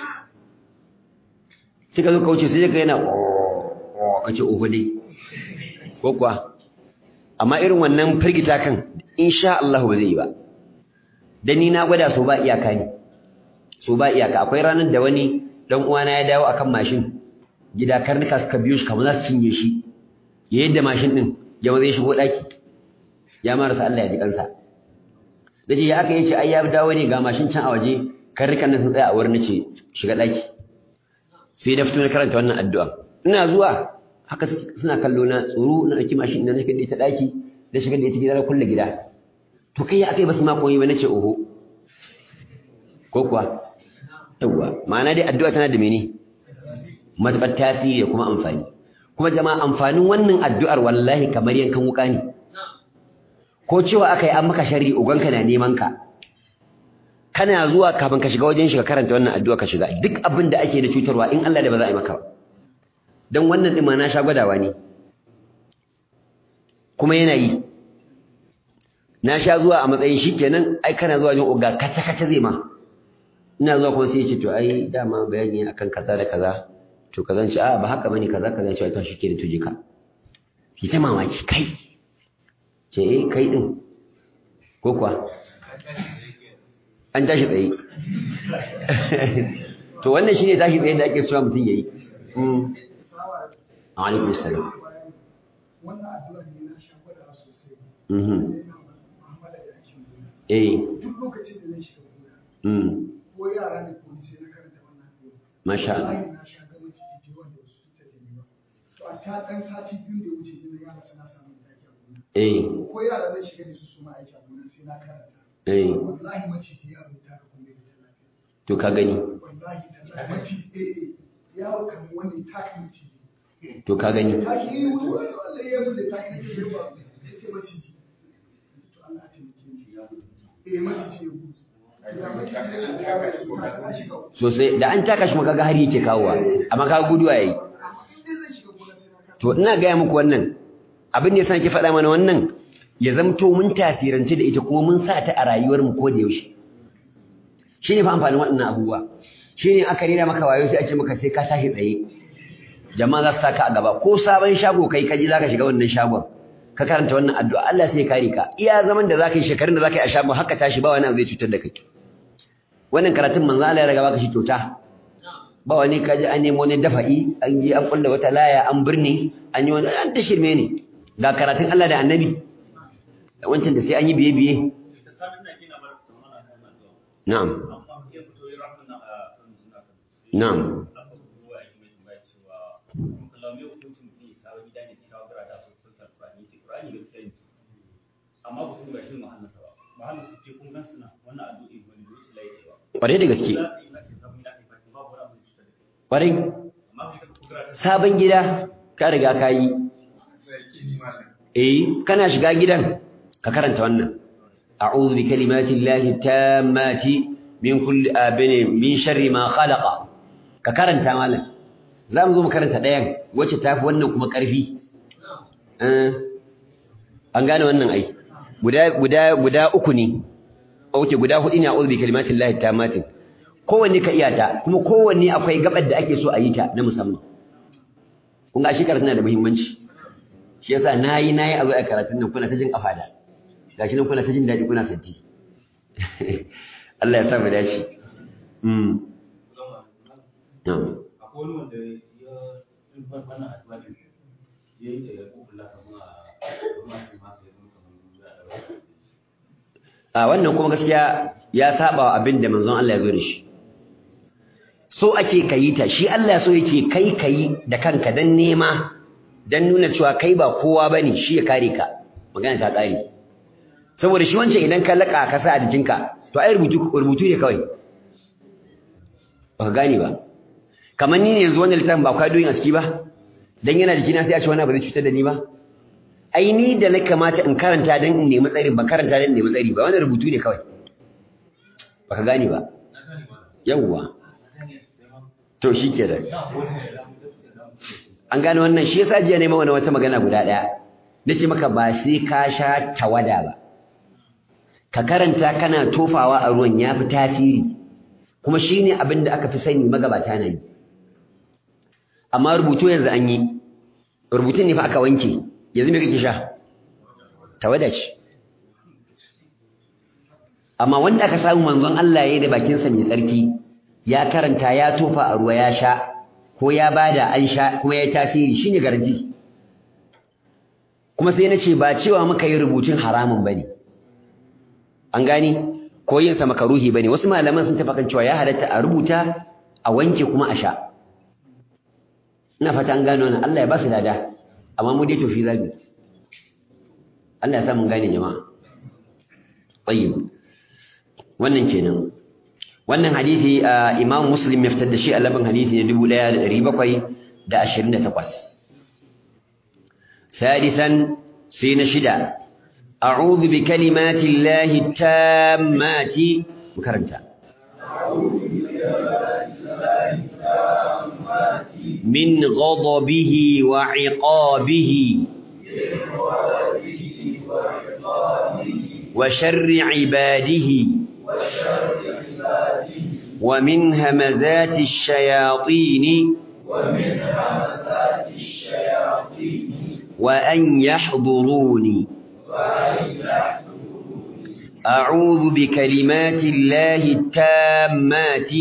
sai ka zo ka wuce sai ka yana kace oho dai ko kuwa amma irin wannan firgita kan insha Allah ba zai yi ba dan ni na gwada so ba iyaka ne so ba iyaka akwai ranar da wani dan uwana ya dawo akan mashin gida karnuka suka biyo shi kamar za su cinye shi yayin da mashin din ya zai shigo daki ya marasa Allah ya ji kansa dace ya aka yace ai ya dawo ne ga mashin can a waje karnukan nan sun tsaya a wurin nace shiga daki sai da fito na karanta wannan addu'a ina zuwa haka suna kallo na tsoro na daki mashin din na shiga da ita daki da shiga da ita gida na kulle gida to kai ya akai basu ma koyi ba nace oho ko kuwa yawa ma'ana dai addu'a tana da mene matuƙar tasiri da kuma amfani kuma jama'a amfanin wannan addu'ar wallahi kamar yankan wuka ne ko cewa akai an maka sharri uganka na neman ka kana zuwa kafin ka shiga wajen shi ka karanta wannan addu'a ka shiga duk abin da ake da cutarwa in Allah da ba za a yi maka ba dan wannan din ma na sha gwadawa ne kuma yana yi na sha zuwa a matsayin shikenan ai kana zuwa jin uga kace kace zai ma ina zuwa kuma sai ya ce to ai dama bayani akan kaza da kaza to kazan ce a ba haka bane kaza kaza ce to shikenan to je ka ki ta mamaki kai ce kai din ko kuwa an tashi tsaye to wannan shine tashi tsaye da ake so mutum yayi alaikum salam wannan addu'a ne na sha gwada sosai duk lokacin da zai shiga gona ko yara ne ko sai na karanta wannan addu'a masha Allah na sha ga maciji wanda su ta da ba to a ta dan sati biyu da wuce ne yara suna samun aiki a gona ko yara zai shiga da su ma aiki a gona sai na karanta wallahi maciji ya rubuta ka kuma da lafiya to ka gani wallahi tallahi maciji yaro kan wani taka maciji to ka gani tashi wallahi ya bude taka maciji ba yace maciji to Allah ta miki maciji sosai da an taka shi maka ga hari yake kawowa amma ka guduwa yayi to ina ga muku wannan abin da yasa nake faɗa mana wannan ya zamto mun tasirance da ita kuma mun sa ta a rayuwar mu ko da yaushe shine fa amfanin waɗannan abubuwa shine aka rera maka wayo sai a ce maka sai ka tashi tsaye jama'a za su saka a gaba ko sabon shago kai kaji zaka shiga wannan shagon ka karanta wannan addu'a Allah sai ya kare ka iya zaman da zaka yi shekarun da zaka yi a shagon haka tashi ba wani abu zai cutar da kai wannan karatun manzo Allah ya riga baka shi kyauta ba wani kaji an nemo ne dafa'i an je an kulla wata laya an birni an yi wani an ta shirme ne ga karatun Allah da annabi da wancan da sai an yi biye biye na'am na'am amma ba su ba shi muhallinsa ba muhallin su ce kun gan suna wannan addu'i wani da wuce layi ba ƙwarai da gaske ƙwarai sabon gida ka riga ka yi kana shiga gidan ka karanta wannan a'udhu bi kalimati llahi tammati min kulli min sharri ma khalaqa ka karanta malam za mu zo mu karanta ɗayan wacce tafi wannan kuma ƙarfi an gane wannan ai guda uku ne okay guda hudu ne a'udhu bi kalimatin lahi tammatin kowanne ka iya ta kuma kowanne akwai gabar da ake so a yi ta na musamman kun ga shi karatun na da muhimmanci shi yasa nayi a zo a karatun nan kuna ta jin kafada gashi nan kuna ta jin daɗi kuna santi Allah ya sa mu dace na'am akwai wani wanda ya bana addu'a yayi da ya kula kuma su ma a wannan kuma gaskiya ya saba abin da manzon Allah ya zo da shi so ake kayi ta shi Allah so yake kai kayi da kanka dan nema dan nuna cewa kai ba kowa bane shi ya kare ka magana ta kare saboda shi wancan idan ka laka ka sa a jikinka to ai rubutu ne kawai ba ka gane ba kamar ni ne yanzu wannan littafin ba kwadoyin a ciki ba dan yana jikina sai a ce wani ba zai cutar da ni ba ai ni da na kamata in karanta dan in nemi tsari ba karanta dan in nemi tsari ba wannan rubutu ne kawai ba ka gane ba yawwa to shi ke da an gane wannan shi yasa jiya neman wata magana guda ɗaya nace maka ba sai ka sha tawada ba ka karanta kana tofawa a ruwan yafi tasiri kuma shine abin da aka fi sani magabata na yi amma rubutu yanzu an yi rubutun ne fa aka wanke yanzu me kake sha tawada ce amma wanda aka samu manzon Allah yayin da bakinsa mai tsarki ya karanta ya tofa a ruwa ya sha ko ya bada an sha kuma ya tasiri shine garanti kuma sai nace ba cewa muka yi rubutun haramun bane an gani ko yin sa makaruhi bane wasu malaman sun tafi kan cewa ya halatta a rubuta a wanke kuma a sha ina fata an gano wannan Allah ya ba su lada amma mu dai to fi zabi Allah ya sa mun gane jama'a tayyib wannan kenan wannan hadisi Imam Muslim ya fitar da shi a labin hadisi ne 1728 sadisan sai na shida a'udhu bi kalimati llahi tammati mukaranta min ghadabihi wa 'iqabihi wa sharri 'ibadihi ومن همزات الشياطين وأن يحضروني أعوذ بكلمات الله التامات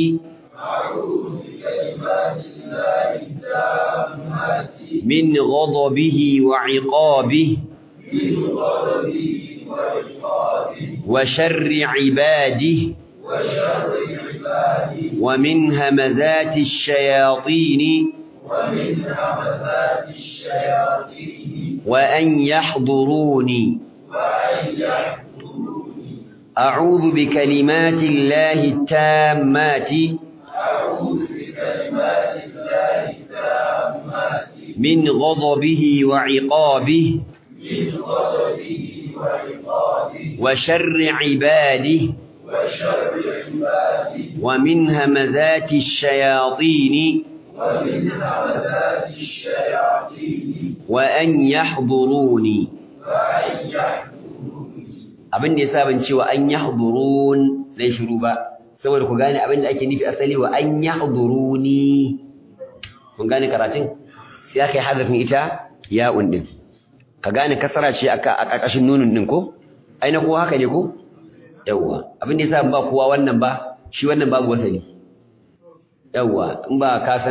من غضبه وعقابه وشر عباده ومن همزات الشياطين وأن يحضروني أعوذ بكلمات الله التامات من غضبه وعقابه وشر عباده ومن همزات الشياطين وأن يحضروني abin da yasa ban cewa an yahdurun dai shiru ba saboda ku gane abin da ake nufi asali wa an yahduruni kun gane karatun sai aka yi hazafin ita ya'un din ka gane kasara ce a ƙarƙashin nunun din ko ai na ko haka ne ko yawwa abin da yasa ba kowa wannan ba shi wannan babu wasali yawwa in ba ka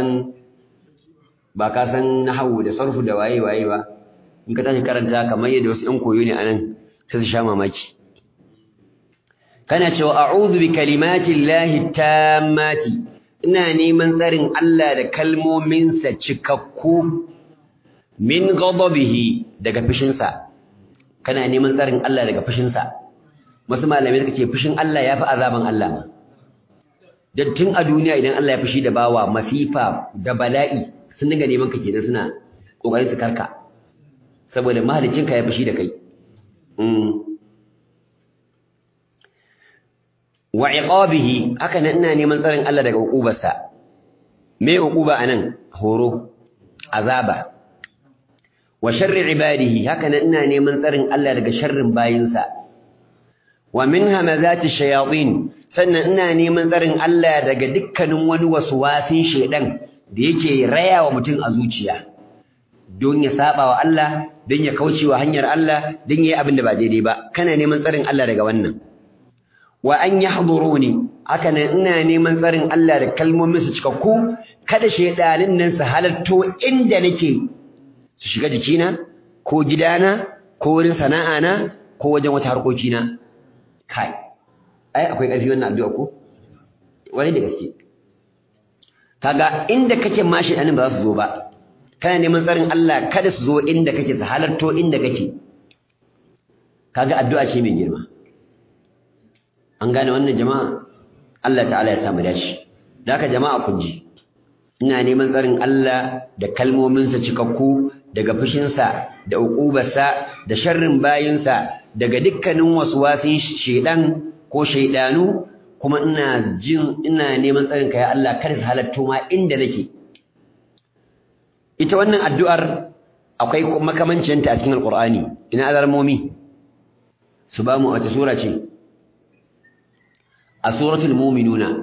san nahwu da sarfu da waye ba in ka tashi karanta kamar yadda wasu ɗan koyo ne anan sai su sha mamaki kana cewa a'udhu bi kalimati llahi tammati ina neman tsarin Allah da kalmominsa cikakku min ghadabihi daga fishinsa kana neman tsarin Allah daga fishinsa wasu malamai suka ce fushin Allah yafi azaban Allah ma dan tun a duniya idan Allah ya fushi da bawa masifa da bala'i sun dinga neman ka kenan suna kokarin su karka saboda mahaliccinka ya fushi da kai wa iqabihi haka nan ina neman tsarin Allah daga uqubarsa me uquba anan horo azaba wa sharri ibadihi haka nan ina neman tsarin Allah daga sharrin bayinsa wa min hamazati shayatin sannan ina neman tsarin Allah daga dukkanin wani waswasin shedan da yake rayawa mutum a zuciya don ya saba wa Allah don ya kauce wa hanyar Allah don yayi abin da ba daidai ba kana neman tsarin Allah daga wannan wa an yahduruni haka nan ina neman tsarin Allah da kalmomin su cikakku kada shedanin nan su halatto inda nake su shiga jikina ko gidana ko wurin sana'ana ko wajen wata harkokina kai ai akwai ƙarfi wannan addu'a ko wani da gaske kaga inda kake ma shedanin ba za su zo ba kana neman tsarin Allah kada su zo inda kake su halarto inda kake kaga addu'a ce mai girma an gane wannan jama'a Allah ta'ala ya samu dashi da haka jama'a kun ji ina neman tsarin Allah da kalmominsa cikakku daga fushinsa da uqubarsa da sharrin bayinsa daga dukkanin waswasin shedan ko shaydanu kuma ina neman tsarin ka ya Allah kada su halatto ma inda nake ita wannan addu'ar akwai makamancinta a cikin alqur'ani ina azarmomi su ba mu wata sura ce a suratul mu'minuna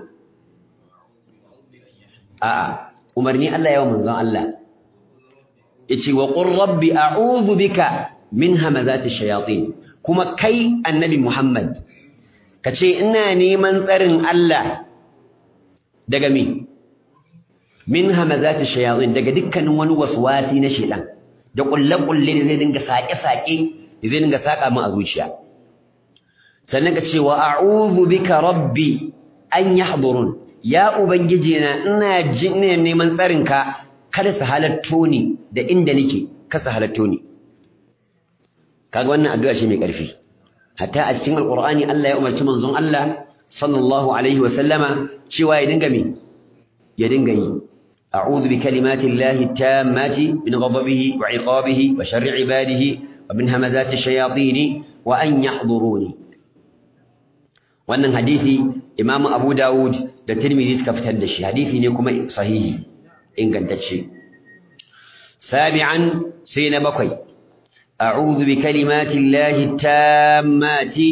a'a umarni Allah ya wa manzon Allah yace wa qur rabbi a'udhu bika min hamazati shayatin kuma kai annabi Muhammad kace ina neman tsarin Allah daga min hamazati shayatin daga dukkanin wani waswasi na shedan da kullakulle da zai dinga sake-sake da zai dinga saka min a zuciya sannan kace wa a'udhu bika rabbi an yahdurun ya ubangiji na ina neman tsarinka kada su halatto ni da inda nake ka su halatto ni kaga wannan addu'a ce mai ƙarfi hatta a cikin alqur'ani Allah ya umarci manzon Allah sallallahu alaihi wa sallama cewa ya dinga yi a'udhu bi kalimati llahi tammati min ghadabihi wa 'iqabihi wa sharri 'ibadihi wa min hamazati shayatin wa an yahduruni wannan hadisi Imam Abu Dawud da Tirmidhi suka fitar da shi hadisi ne kuma sahihi ingantacce sabi'an sai na bakwai a'udhu bi kalimati llahi tammati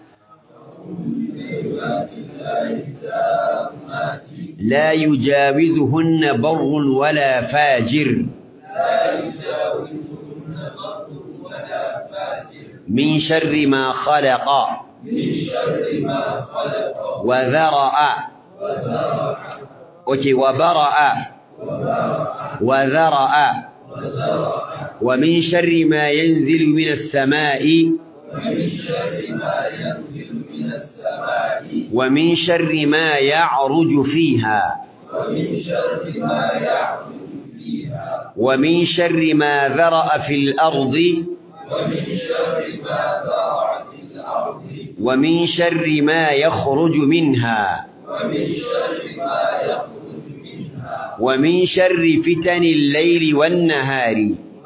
la yujawizuhunna barrun wala fajir min sharri ma khalaqa وذرأ وبرأ وذرأ ومن شر ما ينزل من السماء ومن شر ما يعرج فيها ومن شر ما ذرأ في الأرض ومن شر ما يخرج منها ومن شر فتن الليل والنهار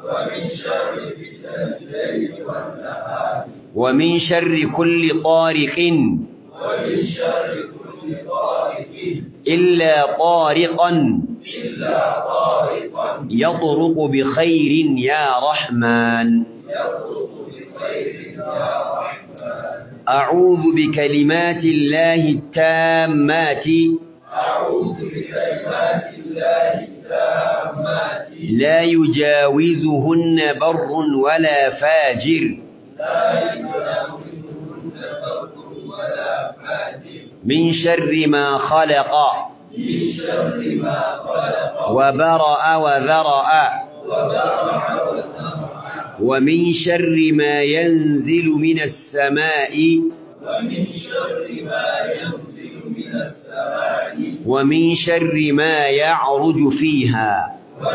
ومن شر كل طارق إلا طارقا يطرق بخير يا رحمن أعوذ بكلمات الله التامات لا يجاوزهن بر ولا فاجر من شر ما خلق وبرأ وذرأ ومن شر ما ينزل من السماء ومن شر ما يعرج فيها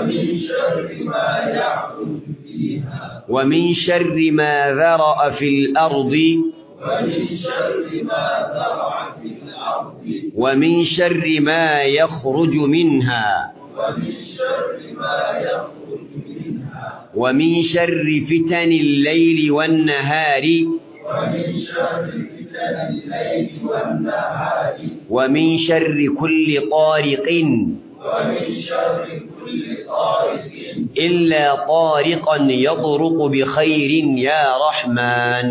ومن شر ما ذرأ في الأرض ومن شر ما يخرج منها ومن شر فتن الليل والنهار ومن شر كل طارق إلا طارقا يطرق بخير يا رحمن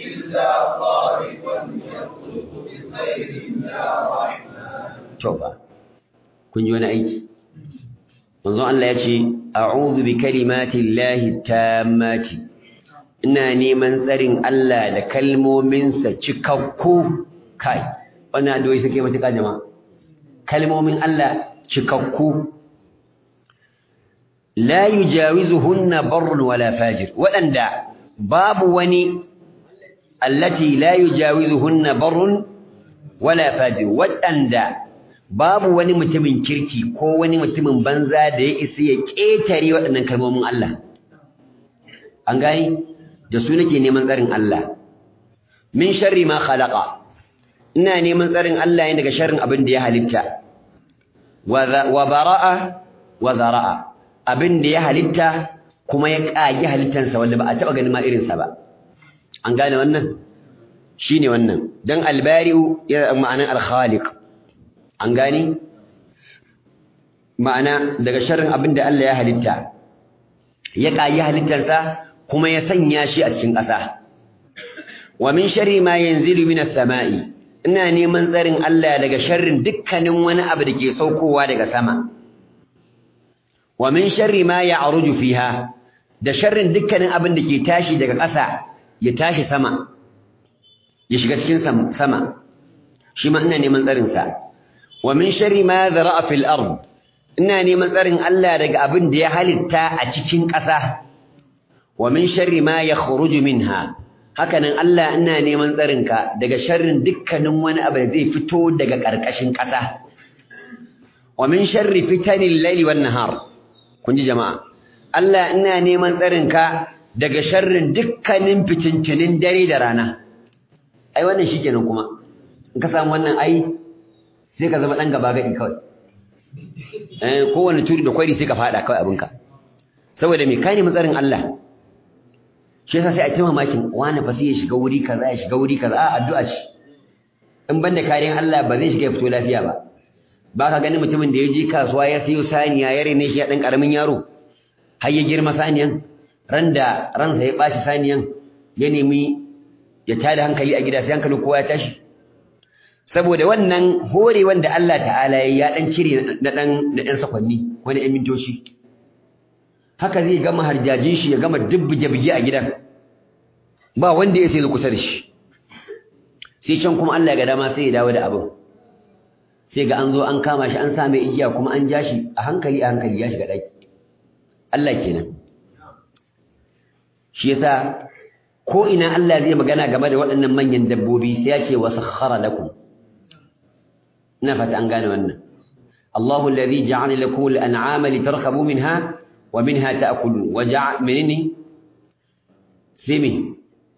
شوفا كن يونا أيتي manzo Allah ya ce a'udhu bi kalimati llahi tammati ina neman tsarin Allah da kalmominsa cikakku kai wannan addu'o'i suke matuƙa jama'a kalmomin Allah cikakku la yujawizuhunna barrun wala fajir waɗanda babu wani allati la yujawizuhunna barrun wala fajir, waɗanda babu wani mutumin kirki ko wani mutumin banza da ya isa ya ƙetare waɗannan kalmomin Allah. An gani da su nake neman tsarin Allah. Min sharri ma khalaqa, ina neman tsarin Allah ne daga sharrin abin da ya halitta. Wa bara'a wa zara'a, abin da ya halitta kuma ya ƙage halittansa wanda ba a taɓa ganin ma irinsa ba. An gane wannan? Shi ne wannan. Don albari'u yana ma'anar alkhaliq. An gane? Ma'ana daga sharrin abin da Allah ya halitta, ya ƙage halittansa kuma ya sanya shi a cikin ƙasa. Wa min sharri ma yanzilu minas sama'i, ina neman tsarin Allah daga sharrin dukkanin wani abu da ke saukowa daga sama. Wa min sharri ma ya'ruju fiha, da sharrin dukkanin abin da ke tashi daga ƙasa ya tashi sama, ya shiga cikin sama, shi ma ina neman tsarin sa. Wa min sharri ma zara'a fil ard, ina neman tsarin Allah daga abin da ya halitta a cikin ƙasa. Wa min sharri ma yakhruju minha, hakanan Allah ina neman tsarinka daga sharrin dukkanin wani abu da zai fito daga ƙarƙashin ƙasa. Wa min sharri fitanil layli wan nahar, kun ji jama'a, Allah ina neman tsarinka daga sharrin dukkanin fitincinin dare da rana. Ai wannan shikenan kuma in ka samu wannan ai sai ka zama dan gaba gadi kawai. Kowane turi da kwari sai ka fada kawai abinka, saboda me ka nemi tsarin Allah. Shi yasa sai a kima makin wani fa sai ya shiga wuri kaza ya shiga wuri kaza, a addu'a ce. In banda kariyar Allah ba zai shiga ya fito lafiya ba. Ba ka gani mutumin da ya je kasuwa ya sayo saniya ya rene shi ya dan karamin yaro har ya girma saniyan, randa ransa ya bashi saniyan ya nemi ya tada hankali a gida sai hankalin kowa ya tashi. Saboda wannan hore wanda Allah ta'ala ya dan cire na dan sakwanni wani ɗan mintoci. Haka zai gama harjajin shi ya gama dubbuge-buge a gidan, ba wanda ya sai kusa da shi. Sai can kuma Allah ya ga dama sai ya dawo da abin, sai ga an zo an kama shi an sa mai igiya kuma an ja shi a hankali ya shiga ɗaki. Allah kenan. Shi yasa ko ina Allah zai magana game da waɗannan manyan dabbobi sai ya ce wa sakhkhara lakum. Ina fata an gane wannan. Allahu alladhi ja'ala lakum al-an'ama litarkabu minha ومنها تأكلون وجعل منني سمي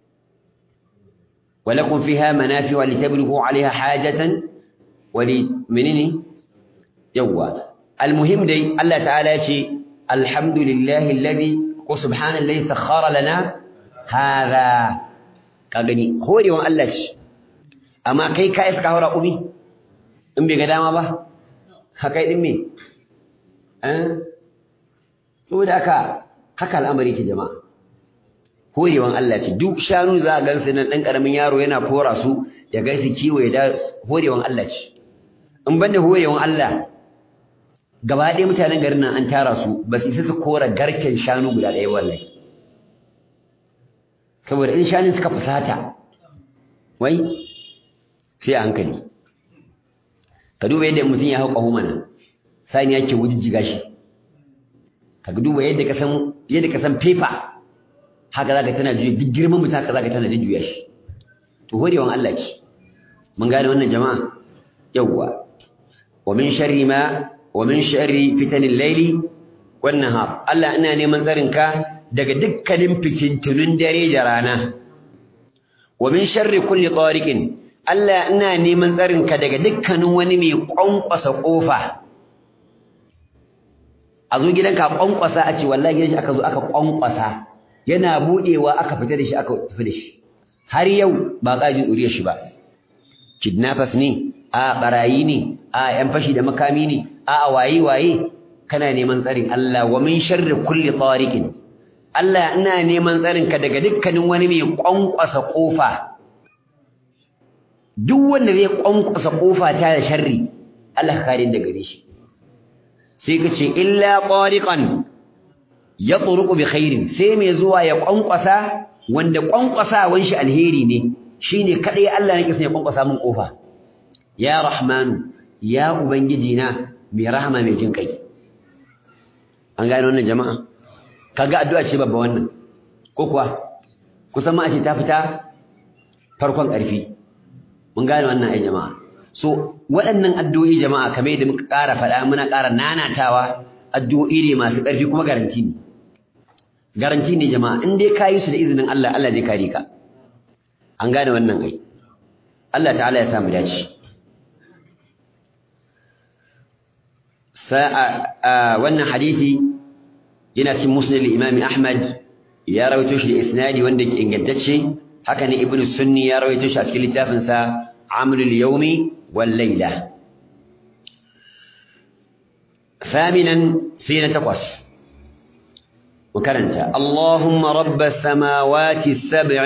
ولكم فيها منافع ولتبلغوا عليها حاجة ولمنني جوا. المهم دي الله تعالى يقول الحمد لله الذي سبحان الذي سخر لنا هذا. كغني هو دي وان الله أما كي كايس كهورا أمي إن بيقدام با هكاي دمي saboda haka al'amari ke jama'a. Horewan Allah ce, duk shanu za a gansu nan ɗan ƙaramin yaro yana kora su ya gaisu kiwo ya da horewan Allah ce. In banda horewan Allah, gaba ɗaya mutanen garin nan an tara su ba su isa su kora garken shanu guda ɗaya wallahi. Saboda in shanun suka fusata, wai sai a hankali. Ka duba yadda mutum ya hau ƙaho mana, sani yake wujijjiga shi. Ka duba yadda ka san paper, haka zaka tana juya, duk girman mutum haka zaka tana juya shi. To horewan Allah ce. Mun gane wannan jama'a? Yawwa. Wa min sharri fitanil layli wan nahar. Allah ina neman tsarinka daga dukkanin fitintunun dare da rana. Wa min sharri kulli tariqin. Allah ina neman tsarinka daga dukkanin wani mai kwankwasa kofa. A zo gidanka a kwankwasa a ce wallahi gidan shi aka zo aka kwankwasa, yana budewa aka fita da shi aka tafi da shi. Har yau ba ƙajin ɗuriyar shi ba. Kidnappers ne, a ɓarayi ne, a ‘yan fashi da makami ne, a waye kana neman tsarin Allah. Wa min sharri kulli tariqin. Allah ina neman tsarin ka daga dukkanin wani mai kwankwasa kofa. Duk wanda zai kwankwasa kofa ta da sharri, Allah ka kare daga gare shi. Sai ka ce illa tariqan yatruqu bi khairin, sai mai zuwa ya kwankwasa wanda kwankwasawan shi alheri ne, shine kadai Allah nake son ya kwankwasa min kofa. Ya Rahmanu, ya ubangiji na mai rahama mai jin kai. An gane wannan jama'a? Kaga addu'a ce babba wannan. Ko kuwa kusan ma a ce ta fita farkon ƙarfi mun gane wannan ai jama'a so waɗannan addu'o'i jama'a kamar yadda muka ƙara faɗa muna ƙara nanatawa addu'o'i ne masu ƙarfi kuma garanti ne jama'a in dai kayi su da izinin Allah Allah zai kare ka an gane wannan ai Allah ta'ala ya samu dace wannan hadisi yana cikin musnad al-Imam Ahmad ya rawaito shi da isnadi wanda ke ingantacce haka ne Ibn Sunni ya rawaito shi a cikin littafin sa Amalul Yawmi wal Layla thaminan sina takwas وكرنت اللهم رب السماوات السبع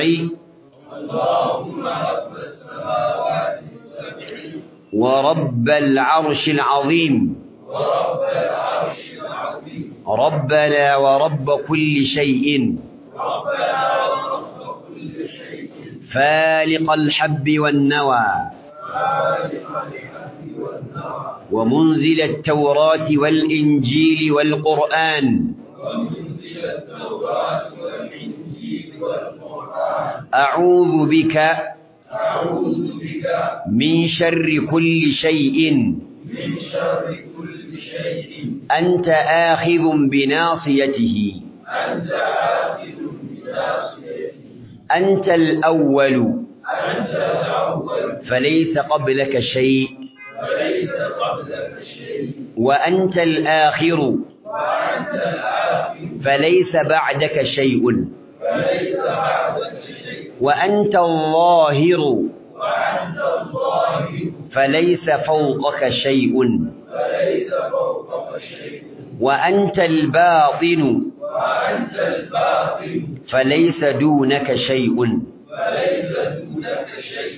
اللهم رب السماوات السبع ورب العرش العظيم ورب العرش العظيم ربنا ورب كل شيء ربنا ورب كل شيء فالق الحب والنوى خالق الحب والنوى ومنزل التوراة والإنجيل والقرآن ومنزل التوراة والإنجيل والقرآن أعوذ بك أعوذ بك من شر كل شيء من شر كل شيء أنت آخذ بناصيته أنت آخذ بناصيته أنت الأول أنت الأول فليس قبلك شيء وليس قبلك شيء وأنت الآخر وأنت الآخر فليس بعدك شيء وليس بعدك شيء وأنت الظاهر وأنت الظاهر فليس فوقك شيء وليس فوقك شيء وأنت الباطن وأنت الباطن فليس دونك شيء وليس دونك شيء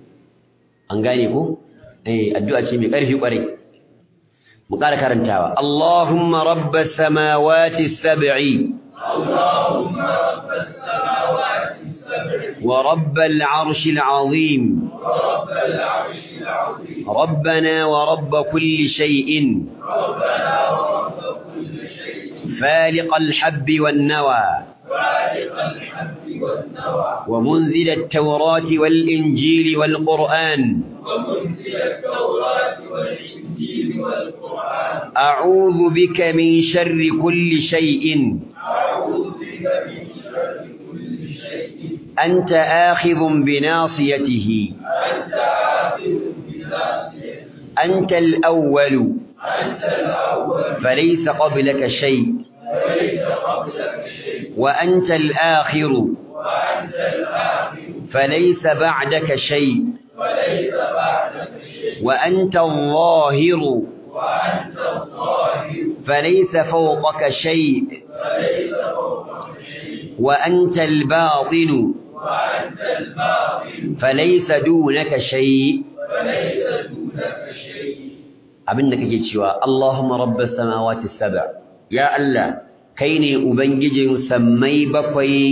an gane ko addu'a ce mai ƙarfi ƙwarai mu ƙara karantawa Allahumma rabbas samawati sab'i اللهم رب السماوات السبع wa rabbal arshil azim ورب العرش العظيم ربنا ورب كل شيء ربنا ورب كل شيء فالق الحب والنوى خالق الحب والنوى ومنزل التوراة والإنجيل والقرآن ومنزل التوراة والإنجيل والقرآن أعوذ بك من شر كل شيء أعوذ بك من شر كل شيء أنت آخذ بناصيته أنت آخذ بناصيته أنت الأول أنت الأول فليس قبلك شيء وليس قبلك شيء وأنت الآخر وأنت الآخر فليس بعدك شيء وليس بعدك شيء وأنت الظاهر وأنت الظاهر فليس فوقك شيء وليس فوقك شيء وأنت الباطن وأنت الباطن فليس دونك شيء وليس دونك شيء abinda kake cewa Allahumma rabbas samawati sab'a ya Allah kai ne ubangijin sammai bakwai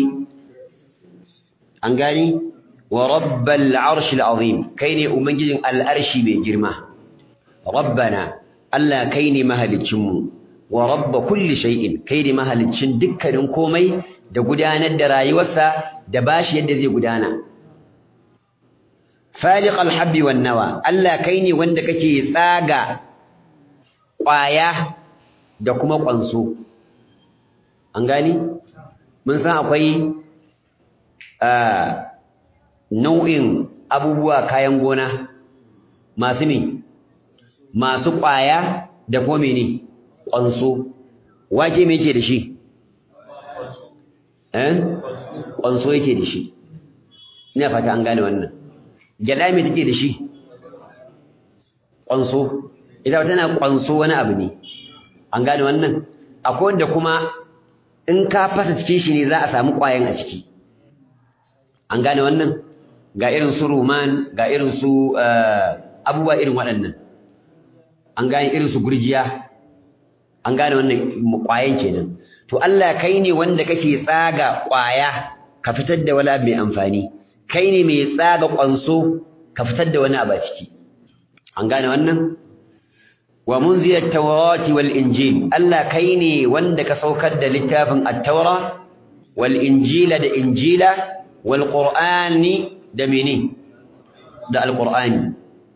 an gani wa rabbal arshil azim kai ne ubangijin al'arshi mai girma rabbana Allah kai ne mahaliccin mu wa rabb kulli shay'in kai ne mahaliccin dukkanin komai da gudanar da rayuwarsa da bashi yadda zai gudana faliq alhabbi wan nawa Allah kai ne wanda kake tsaga ƙwaya da kuma ƙwanso an gani mun san akwai nau'in abubuwa kayan gona masu ne masu ƙwaya da kuma mene ƙwanso wake me yake da shi ƙwanso yake da shi ina fata an gane wannan gyaɗa me take da shi ƙwanso ita tana ƙwanso wani abu ne an gane wannan akwai wanda kuma in ka fasa cikin shi ne za a samu ƙwayan a ciki an gane wannan ga irin su ruman ga irin su abubuwa irin waɗannan an gane irin su gurjiya an gane wannan ƙwayan kenan to Allah kai ne wanda kake tsaga ƙwaya ka fitar da wani abu mai amfani kai ne mai tsaga ƙwanso ka fitar da wani abu a ciki an gane wannan wa munzila at-taurati wal injil Allah kai ne wanda ka saukar da littafin at-taura wal injila da injila wal qur'ani da mene da alqur'ani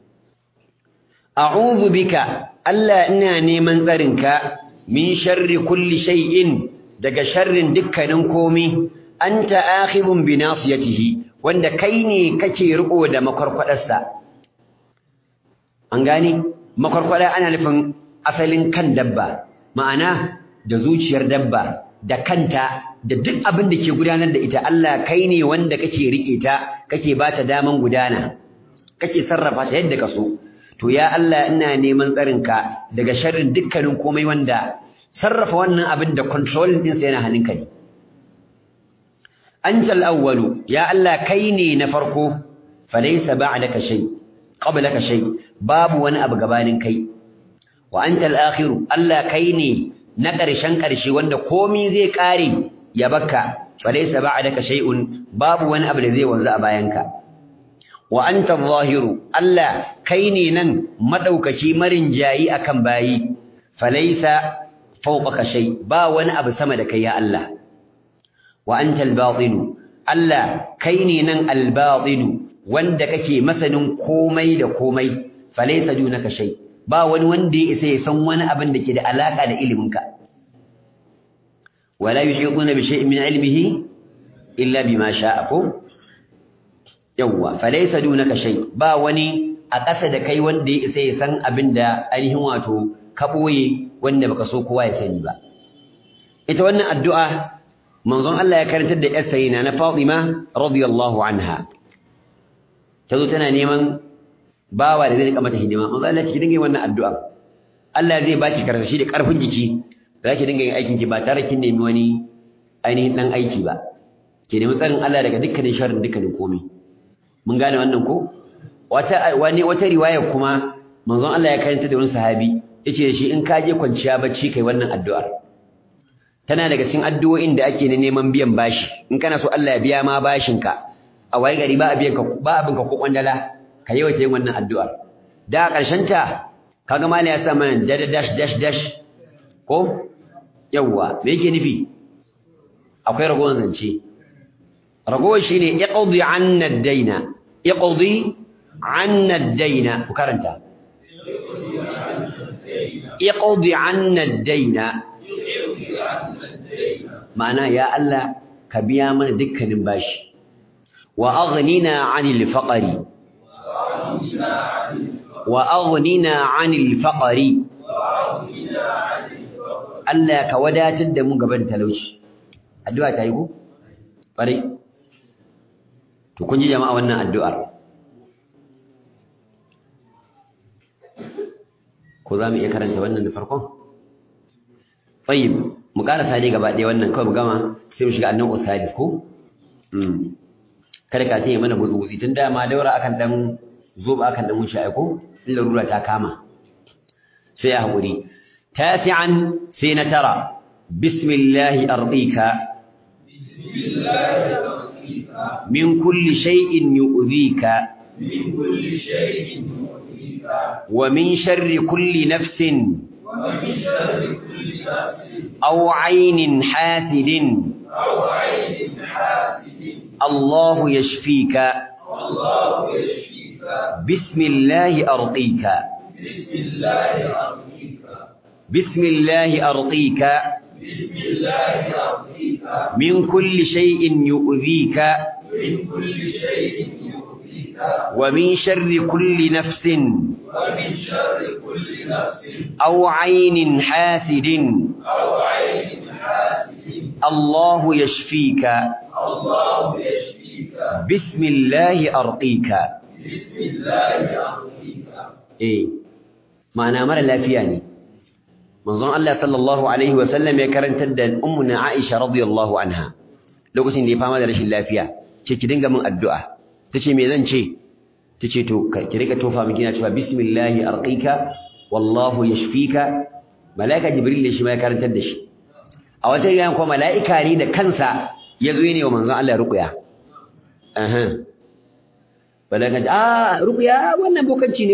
a'udhu bika Allah ina neman tsarinka min sharri kulli shay'in daga sharrin dukkanin komai anta akhidhun bi nasiyatihi wanda kai ne kake riko da makwarkwadarsa an gane makwarkwada ana nufin asalin kan dabba ma'ana da zuciyar dabba da kanta da duk abin da ke gudanar da ita Allah kai ne wanda kake rike ta kake bata daman gudana kake sarrafa ta yadda ka so to ya Allah ina neman tsarinka daga sharrin dukkanin komai wanda sarrafa wannan abin da controlling din sa yana hannunka ne antal awwalu ya Allah kai ne na farko falaysa ba'daka shay qablaka shay babu wani abu gabanin kai wa antal akhiru Allah kai ne na ƙarshen ƙarshe wanda komai zai ƙare ya bakka falaysa ba'daka shay'un babu wani abu da zai wanzu a bayanka wa anta adh-dhahiru Allah kai ne nan madaukaki marin jayi akan bayi falaysa fawqaka shay ba wani abu sama da kai ya Allah wa anta al-batinu Allah kai ne nan al-batinu wanda kake masanin komai da komai falaysa dunaka shay ba wani wanda ya isa ya san wani abin da ke da alaka da iliminka wala yuhituna bi shay'in min ilmihi illa bima sha'a ko yawwa falaysa dunaka shay ba wani a ƙasa da kai wanda ya isa ya san abin da ainihin wato ka boye wanda baka so kowa ya sani ba ita wannan addu'a manzon Allah ya karantar da yarsa na Fatima radiyallahu anha tazo tana neman bawa da zai rika mata hidima manzon Allah ya ce dinga yin wannan addu'a Allah zai baki karsashi da karfin jiki za ki dinga yin aikin ki ba tare kin nemi wani ainihin dan aiki ba ki nemi tsarin Allah daga dukkanin sharrin dukkanin komai mun gane wannan ko wata riwaya kuma manzon Allah ya karanta da wani sahabi yace da shi in ka je kwanciya bacci kai wannan addu'ar tana daga cikin addu'o'in da ake neman biyan bashi in kana so Allah ya biya ma bashinka a waye gari ba abin ka ko kwandala ka yawaita yin wannan addu'ar da karshen ta kaga mali ya sa mana dash ko yawa me yake nufi akwai ragowar zance ragowar shine iqdi 'anna ad-dayna iqdi 'anna ad-dayna ku karanta iqdi 'anna ad-dayna ma'ana ya Allah ka biya mana dukkanin bashi wa aghnina 'anil faqri wa aghnina 'anil faqri Allah ka wadatar da mu gaban talauci addu'a ta yi ko bare to kun ji jama'a wannan addu'ar ko za mu iya karanta wannan da farkon tayyib mu karasa dai gaba ɗaya wannan kawai mu gama sai mu shiga annan usadif ko kada ka tayi mana buzi tun da ma daura akan dan zoba akan dan wuce ai ko in larura ta kama sai ya haƙuri tasi'an sai na tara bismillahi ardika min kulli shay'in yu'dhika wa min sharri kulli nafsin أو عين حاسد الله يشفيك بسم الله أرقيك بسم الله أرقيك من كل شيء يؤذيك ومن شر كل نفس أو عين حاسد الله يشفيك بسم الله أرقيك معنى مرة لا فياني منظر الله صلى الله عليه وسلم يكرن تدن أمنا عائشة رضي الله عنها لو كنت دي فاهمة ليش لا فيها تشي دنجا من الدعاء تشي ميزان شي تشي تو كريكا توفى مكينة شفا بسم الله أرقيك والله يشفيك ملائكة جبريل ليش ما يكرن تدش أو تيجي أنكم ملائكة ريدا كنسا يزويني ومنظر الله رقيا ملائكة رقيا وانا بوكنشيني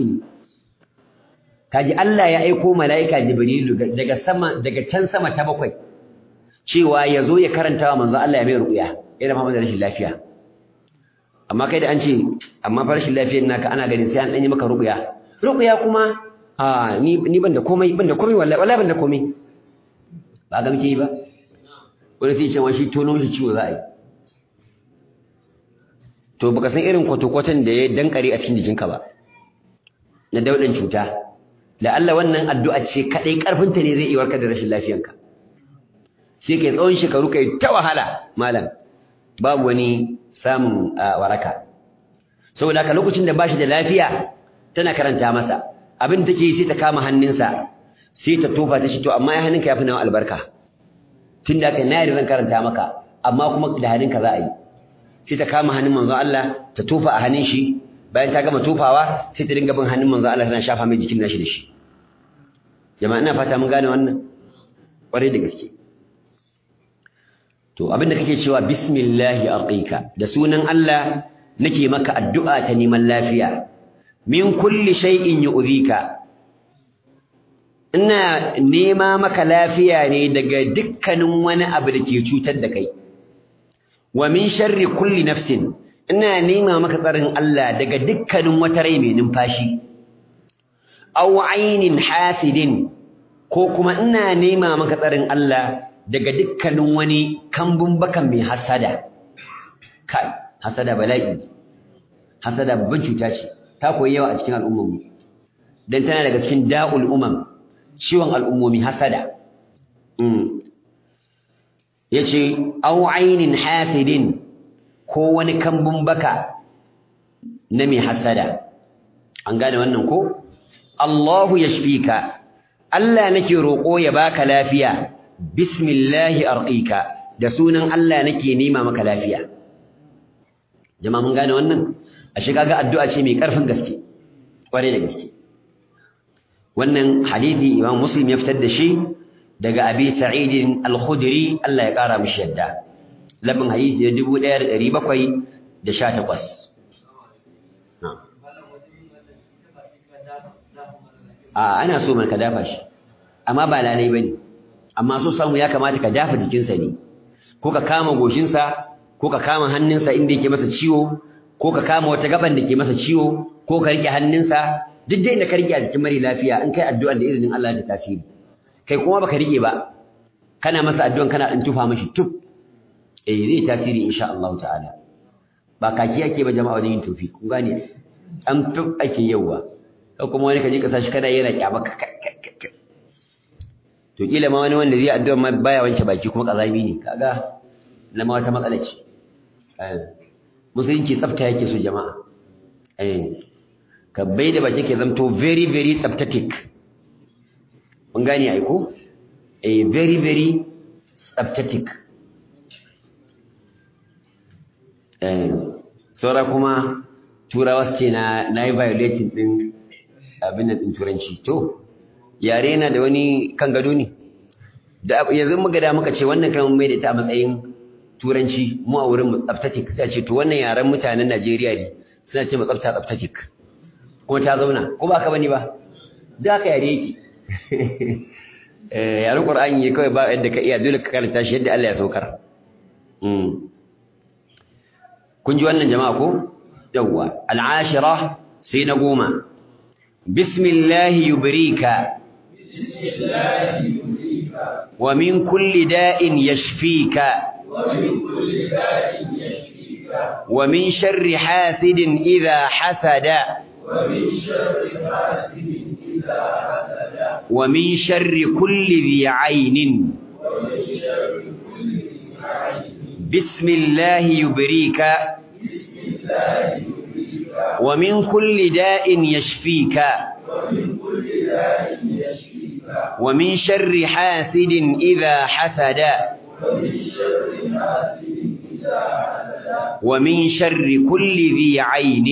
kaji Allah ya aiko mala'ika Jibrilu daga can sama ta bakwai cewa yazo ya karanta wa manzo Allah ya mai ruqya yana fama da rashin lafiya amma kai da an ce amma farashin lafiyar naka ana ganin sai an danyi maka ruqya kuma ni ban da komai wallahi ban da komai ba ga muke yi ba wani sai ce shi tono shi ciwo za a yi to baka san irin kwato-kwaton da ya dankare a cikin jikinka ba na daudan cuta la'alla wannan addu'a ce kadai karfinta ne zai iya warkar da rashin lafiyanka sai kai tsawon shekaru kai ta wahala malam babu wani samun waraka saboda haka lokacin da bashi da lafiya tana karanta masa abin da take sai ta kama hannunsa sai ta tofa ta shi to amma ya hannunka yafi nawa albarka tunda kai na zan karanta maka amma kuma da hannunka za a yi sai ta kama hannun manzon Allah ta tofa a hannun shi bayan ta gama tofawa sai ta dinga bin hannun manzon Allah tana shafa mai jikin nashi da shi jama'a ina fata mun gane wannan kwarai da gaske to abinda kake cewa bismillahi arqika da sunan Allah nake maka addu'a ta neman lafiya min kulli shay'in yu'dhika ina nema maka lafiya ne daga dukkanin wani abu da ke cutar da kai wa min sharri kulli nafsin ina nema maka tsarin Allah daga dukkanin wata rai mai numfashi aw ainin hasidin ko kuma ina nema maka tsarin Allah daga dukkanin wani kambun bakan mai hasada kai hasada bala'i hasada babban cuta ce ta koyi yawa a cikin al'ummarmu dan tana daga cikin da'ul umam ciwon al'ummomi hasada yace aw ainin hasidin ko wani kambun baka na mai hasada an gane wannan ko Allahu yashfika Allah nake roƙo ya baka lafiya bismillahi arqika da sunan Allah nake nema maka lafiya jama'a mun gane wannan ashe kaga addu'a ce mai ƙarfin gaske kware da gaske wannan hadisi Imam Muslim ya fitar da shi daga Abi Sa'id al-Khudri Allah ya ƙara mishi yadda labin hadisi ya 1718 ana so man ka dafa shi amma ba lalai bane amma so samu ya kamata ka dafa jikinsa ne ko ka kama goshinsa ko ka kama hannunsa inda yake masa ciwo ko ka kama wata gaban da ke masa ciwo ko ka rike hannunsa duk da inda ka rike a jikin mari lafiya in kai addu'an da izinin Allah ta tasiri kai kuma baka rike ba kana masa addu'an kana dan tufa mishi tuf zai tasiri insha Allah ta'ala ba kaki ake ba jama'a wajen yin tufi kun gane an tuf ake yawa ko kuma wani kaje ka sashi kana yana kyaba to kila ma wani wanda zai addu'a ma baya wanke baki kuma kazami ne kaga na ma wata matsala ce musulunci tsafta yake so jama'a ka bai da baki ke zamto very very tsaftatic mun gane ai ko very very tsaftatic saura kuma turawa su ce na yi violating din abin nan din turanci to yare yana da wani kan gado ne da yanzu muka da muka ce wannan kan mai da ita a matsayin turanci mu a wurin mu tsaftatic ta ce to wannan yaren mutanen Najeriya ne suna ce mu tsafta tsaftatic kuma ta zauna ko ba ka bane ba da ka yare yake yaren Qur'ani ne kawai ba yadda ka iya dole ka karanta shi yadda Allah ya saukar kun ji wannan jama'a ko yawwa al'ashira sai na goma bismillahi yubrika wa min kulli da'in yashfika wa min sharri hasidin idha hasada wa min sharri kulli dhi 'aynin bismillahi yubrika ومن كل داء يشفيك ومن شر حاسد إذا حسد ومن شر كل ذي عين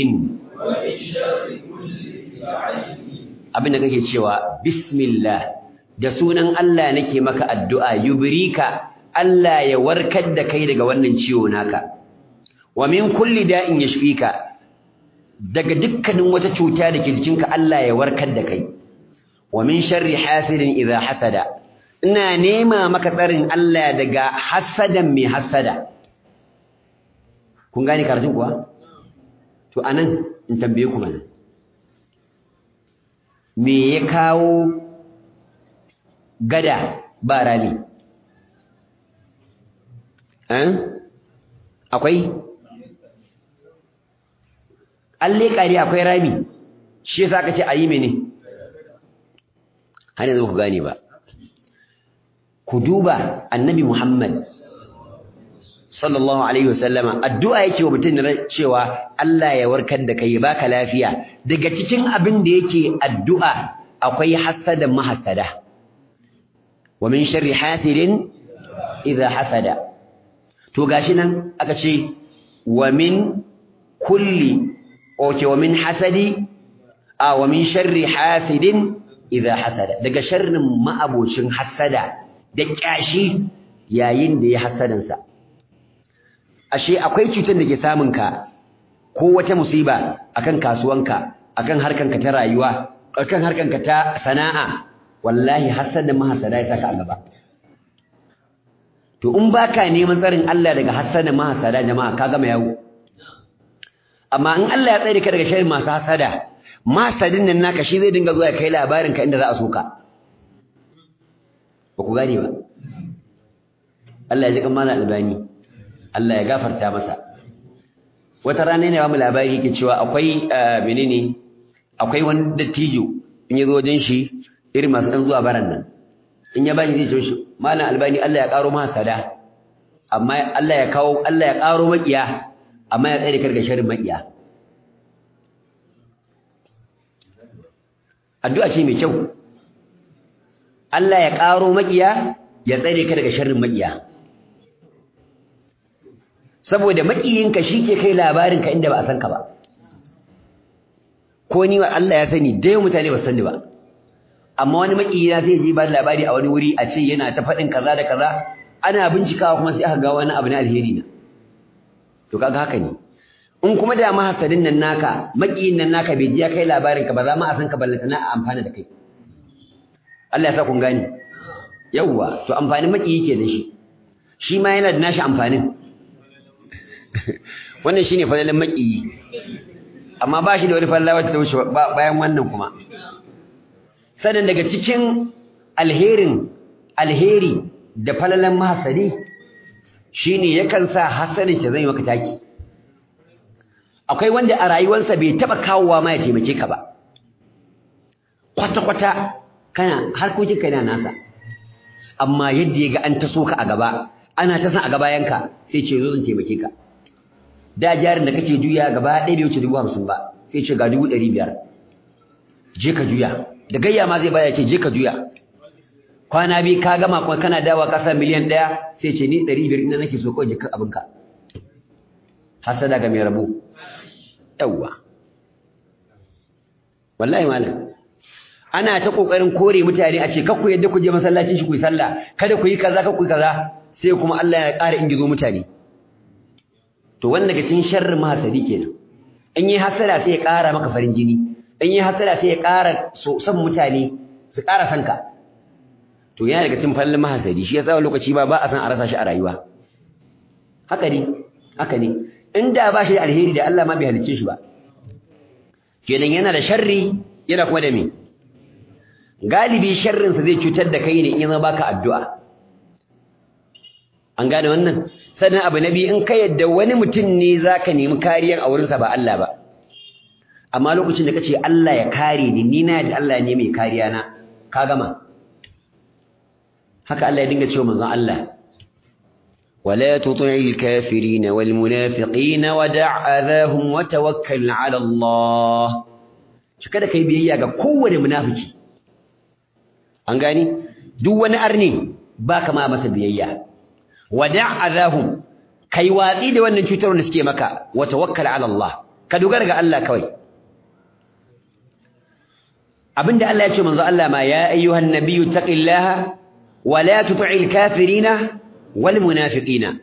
abinda kake cewa bismillah da sunan Allah nake maka addu'a yubrika Allah ya warkar da kai daga wannan ciwo naka wa min kulli da'in yashfika daga dukkanin wata cuta da ke jikinka Allah ya warkar da kai wa min sharri hasidin idha hasada ina nema maka tsarin Allah daga hasadan mai hasada kun gane karatun kuwa to anan in tambaye ku mana me ya kawo gada ba rami akwai alle kare akwai rami shi yasa aka ce ayi mene har yanzu ku gane ba ku duba annabi Muhammad sallallahu alaihi wasallama addu'a yake wa mutum cewa Allah ya warkar da kai baka lafiya daga cikin abin da yake addu'a akwai hasada mahasada wa min sharri hasidin idha hasada to gashi nan aka ce wa min hasadi wa min sharri hasidin idha hasada daga sharrin ma'abocin hasada da kyashi yayin da ya hasadansa ashe akwai cutar da ke samun ka ko wata musiba akan kasuwanka akan harkanka ta rayuwa akan harkanka ta sana'a wallahi hasadan mahasada ya saka a gaba to in baka neman tsarin Allah daga hasadan mahasada jama'a ka gama yawo amma in Allah ya tsare ka daga sharrin masu hasada mahasadin nan naka shi zai dinga zuwa kai labarin ka inda za a soka ba ku gane ba Allah ya ji kan mana albani Allah ya gafarta masa wata rana ne ba mu labari yake cewa akwai akwai wani dattijo in yazo wajen shi irin masu dan zuwa baran nan in ya bashi zai ce shi malam albani Allah ya karo masa sada amma Allah ya karo makiya amma ya tsare karga sharrin makiya addu'a ce mai kyau Allah ya karo makiya ya tsare ka daga sharrin makiya saboda makiyinka shi ke kai labarinka inda ba a san ka ba ko ni wa Allah ya sani dai mutane ba san ni ba amma wani makiyina sai ji ba labari a wani wuri a ce yana ta faɗin kaza da kaza ana bincikawa kuma sai aka ga wani abu na alheri na to kaga haka ne in kuma da mahasadin nan naka makiyin nan naka bai ji ya kai labarinka ba za ma a san ka ballanta na a amfana da kai Allah ya sa kun gane yawwa to amfanin makiyi ke da shi ma yana da nashi amfanin wannan shine fadalan makiyi amma ba shi da wani falla wacce ta wuce bayan wannan kuma sannan daga cikin alheri da falalan mahasadi shine yakan sa hasadin shi zai maka taki akwai wanda a rayuwarsa bai taba kawowa ma ya taimake ka ba kwata kana harkokin kai na nasa amma yadda ya ga an taso ka a gaba ana ta san a gabayanka sai ce zo zan taimake ka da jarin da kake juya gaba ɗaya bai wuce 50,000 ba sai ce ga 500,000 je ka juya da gayya ma zai baya ce je ka juya kwana biyu ka gama kuma kana dawa ka sa miliyan 1 sai ce ni 500 ina nake so kawai jikan abinka hasada ga mai rabo yawwa wallahi malam ana ta kokarin kore mutane a ce kakku yadda ku je masallacin shi ku yi sallah kada ku yi kaza kakku yi kaza sai kuma Allah ya ƙara ingizo mutane to wannan daga cikin sharrin mahasadi kenan in yi hasada sai ya ƙara maka farin jini in yi hasada sai ya ƙara son mutane su ƙara son ka to yana daga cikin fallin mahasadi shi yasa lokaci ba a san a rasa shi a rayuwa haka ne inda ba shi da alheri da Allah ma bai halicce shi ba kenan yana da sharri yana kuma da me galibi sharrin sa zai cutar da kai ne in yana baka addu'a an gane wannan sannan abu nabi in ka yadda wani mutum ne zaka nemi kariyar a wurinsa ba Allah ba amma lokacin da kace Allah ya kare ni na da Allah ne mai kariya na ka gama haka Allah ya dinga cewa manzon Allah wala tuti'il kafirin wal munafiqin wad'a adahum wa tawakkal 'ala Allah kada kai biyayya ga kowane munafiki an gani duk wani arni baka ma masa biyayya wad'a adahum kai watsi da wannan cutarwar da suke maka wa tawakkal 'ala Allah ka dogara ga Allah kawai abinda Allah ya ce manzo Allah ma ya ayyuhan nabiyyu taqillaha wa la tuti'il kafirina wal munafiqina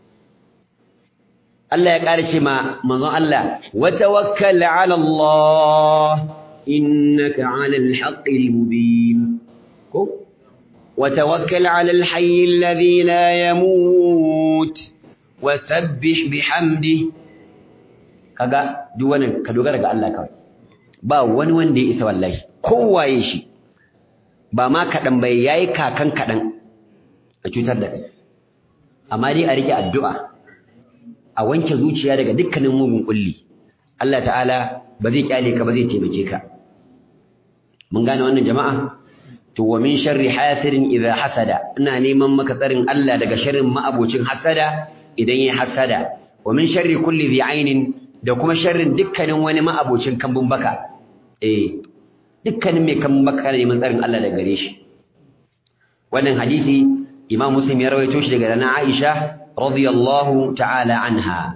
Allah ya ƙara ce ma manzo Allah wa tawakkal 'ala Allah innaka 'alal haqqil mubin ko wa tawakkal 'alal hayyil ladhi la yamut wasabbih bihamdihi kaga duk wannan ka dogara ga Allah kawai ba wani wanda ya isa wallahi kowaye shi ba ma kaɗan bai yayi kakan kaɗan a cutar da kai amma dai a rike addu'a a wanke zuciya daga dukkanin mugun kulli Allah ta'ala ba zai kyale ka ba zai taimake ka mun gane wannan jama'a to wa min sharri hasidin idha hasada ina neman maka tsarin Allah daga sharrin ma'abocin hasada idan yayi hasada wa min sharri kulli dhi ainin da kuma sharrin dukkanin wani ma'abocin kambun baka dukkanin mai kambun baka ne neman tsarin Allah daga gare shi wannan hadisi Imam Muslim ya rawaito shi daga Nana Aisha radiyallahu ta'ala anha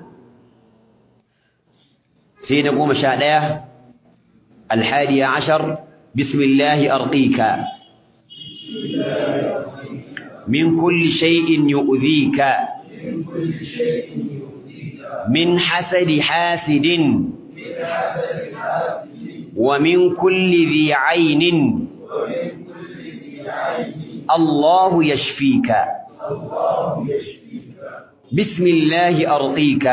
sai na 11 الحادي عشر بسم الله أرقيك من كل شيء يؤذيك من حسد حاسد ومن كل ذي عين الله يشفيك بسم الله أرقيك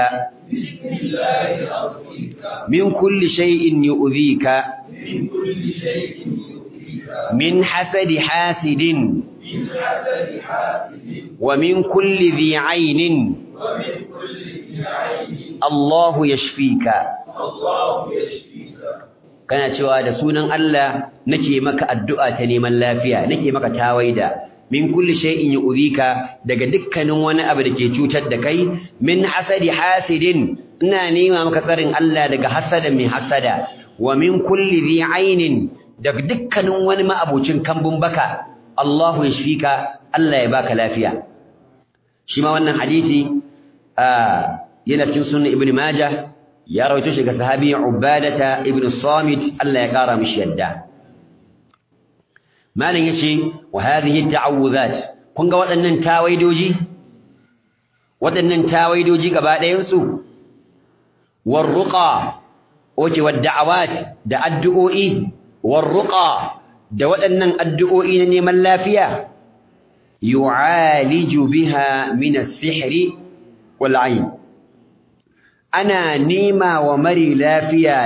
من كل شيء يؤذيك من حسد حاسد ومن كل ذي عين الله يشفيك kana cewa da sunan Allah nake maka addu'a ta neman lafiya nake maka tawaida min kulli shay'in yu'dhika daga dukkanin wani abu dake cutar da kai min hasadi hasidin ina nema maka tsarin Allah daga hasada mai hasada wa min kulli dhi ainin daga dukkanin wani ma'abocin kambun baka Allahu yashfika Allah ya baka lafiya shi ma wannan hadisi yana cikin sunan Ibn Majah ya rawaito shi ga sahabi Ubadata ibn Samit Allah ya kara mishi yadda malan yace wa hadhihi ta'awuzat kun ga waɗannan tawaidoji gaba ɗayan su warruqa oke wadda'awat da addu'o'i warruqa da waɗannan addu'o'i na neman lafiya yu'aliju biha min as-sihri wal 'ayn ana nema wa mari lafiya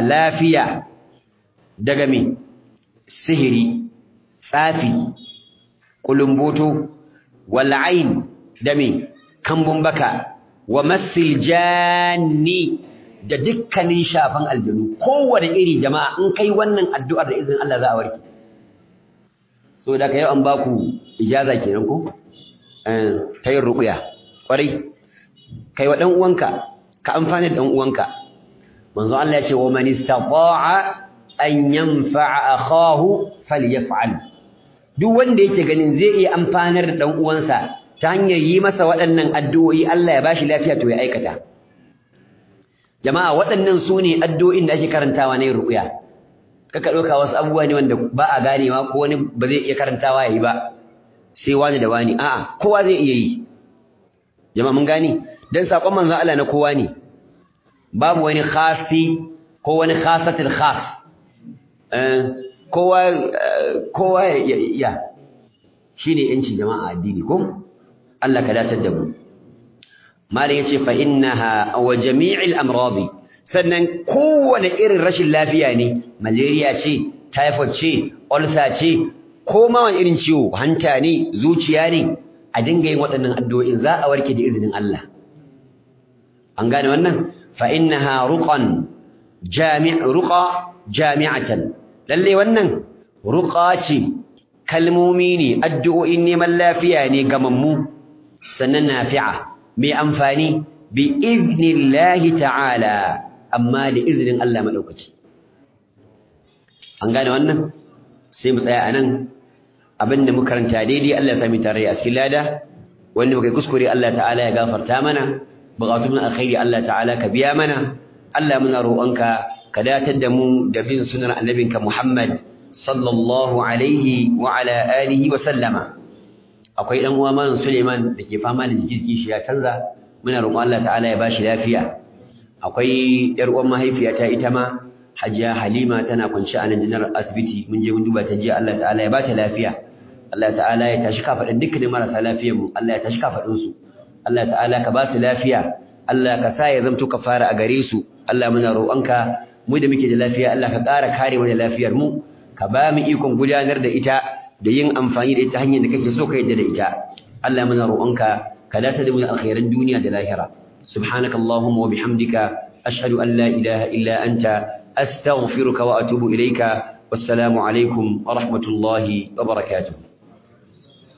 daga me sihiri tsafi kulumboto wal 'ayn da me kambun baka wa masil janni da dukkanin shafan aljanu kowanne iri jama'a in kai wannan addu'ar da izinin Allah za a warke so da kai an baku ijaza kenan ko tayin ruqya kwarai kai wa dan uwanka ka amfani da dan uwanka manzo Allah ya ce wa man istata'a an yanfa'a akahu falyaf'al duk wanda yake ganin zai iya amfanar da dan uwansa ta hanyar yi masa waɗannan addu'o'i Allah ya bashi lafiya to ya aikata jama'a waɗannan su ne addu'o'in da ake karantawa na yin ruqya kaka ɗauka wasu abubuwa ne wanda ba a ganewa ko wani ba zai iya karantawa yayi ba sai wani da wani a'a kowa zai iya yi jama'a mun gane dan sakon manzon Allah na kowa ne babu wani khasi ko wani khasatul khas kowa ya shine yanci jama'a addini ko Allah ka dace da mu malam yace fa innaha wa jami'il amradi sannan kowane irin rashin lafiya ne malaria ce typhoid ce ulcer ce ko ma wani irin ciwo hanta ne zuciya ne a dinga yin waɗannan addu'o'in za a warke da izinin Allah an gane wannan fa innaha ruqan jami'atan lalle wannan ruqa ce kalmomi ne addu'o'in neman lafiya ne gamammu sannan nafi'a mai amfani bi idnillahi ta'ala amma da izinin Allah madaukaki an gane wannan sai mu tsaya anan abinda muka karanta daidai Allah ya sami tare a cikin lada wanda muka kuskure Allah ta'ala ya gafarta mana buƙatun alkhairi Allah ta'ala ka biya mana Allah muna roƙonka ka datar da mu da bin sunnar annabinka Muhammad sallallahu alaihi wa ala alihi wa sallama akwai dan uwa Malam Suleiman dake fama da jiki shi ya canza muna roƙon Allah ta'ala ya bashi lafiya akwai yar uwan mahaifiyata ita ma Hajiya Halima tana kwance a nan jinar asibiti mun je mun duba ta jiya Allah ta'ala ya bata lafiya Allah ta'ala ya tashi kafadin dukkanin marasa lafiyar mu Allah ya tashi kafadin su Allah ta'ala ka ba su lafiya Allah ka sa ya zamto kafara a gare su Allah muna roƙonka mu da muke da lafiya Allah ka ƙara kare mu da lafiyar mu ka ba mu ikon gudanar da ita da yin amfani da ita hanyar da kake so ka yadda da ita Allah muna roƙonka ka dace da mu da alkhairan duniya da lahira subhanakallahumma wa bihamdika ashhadu an la ilaha illa anta astaghfiruka wa atubu ilayka wassalamu alaikum wa rahmatullahi wa barakatuh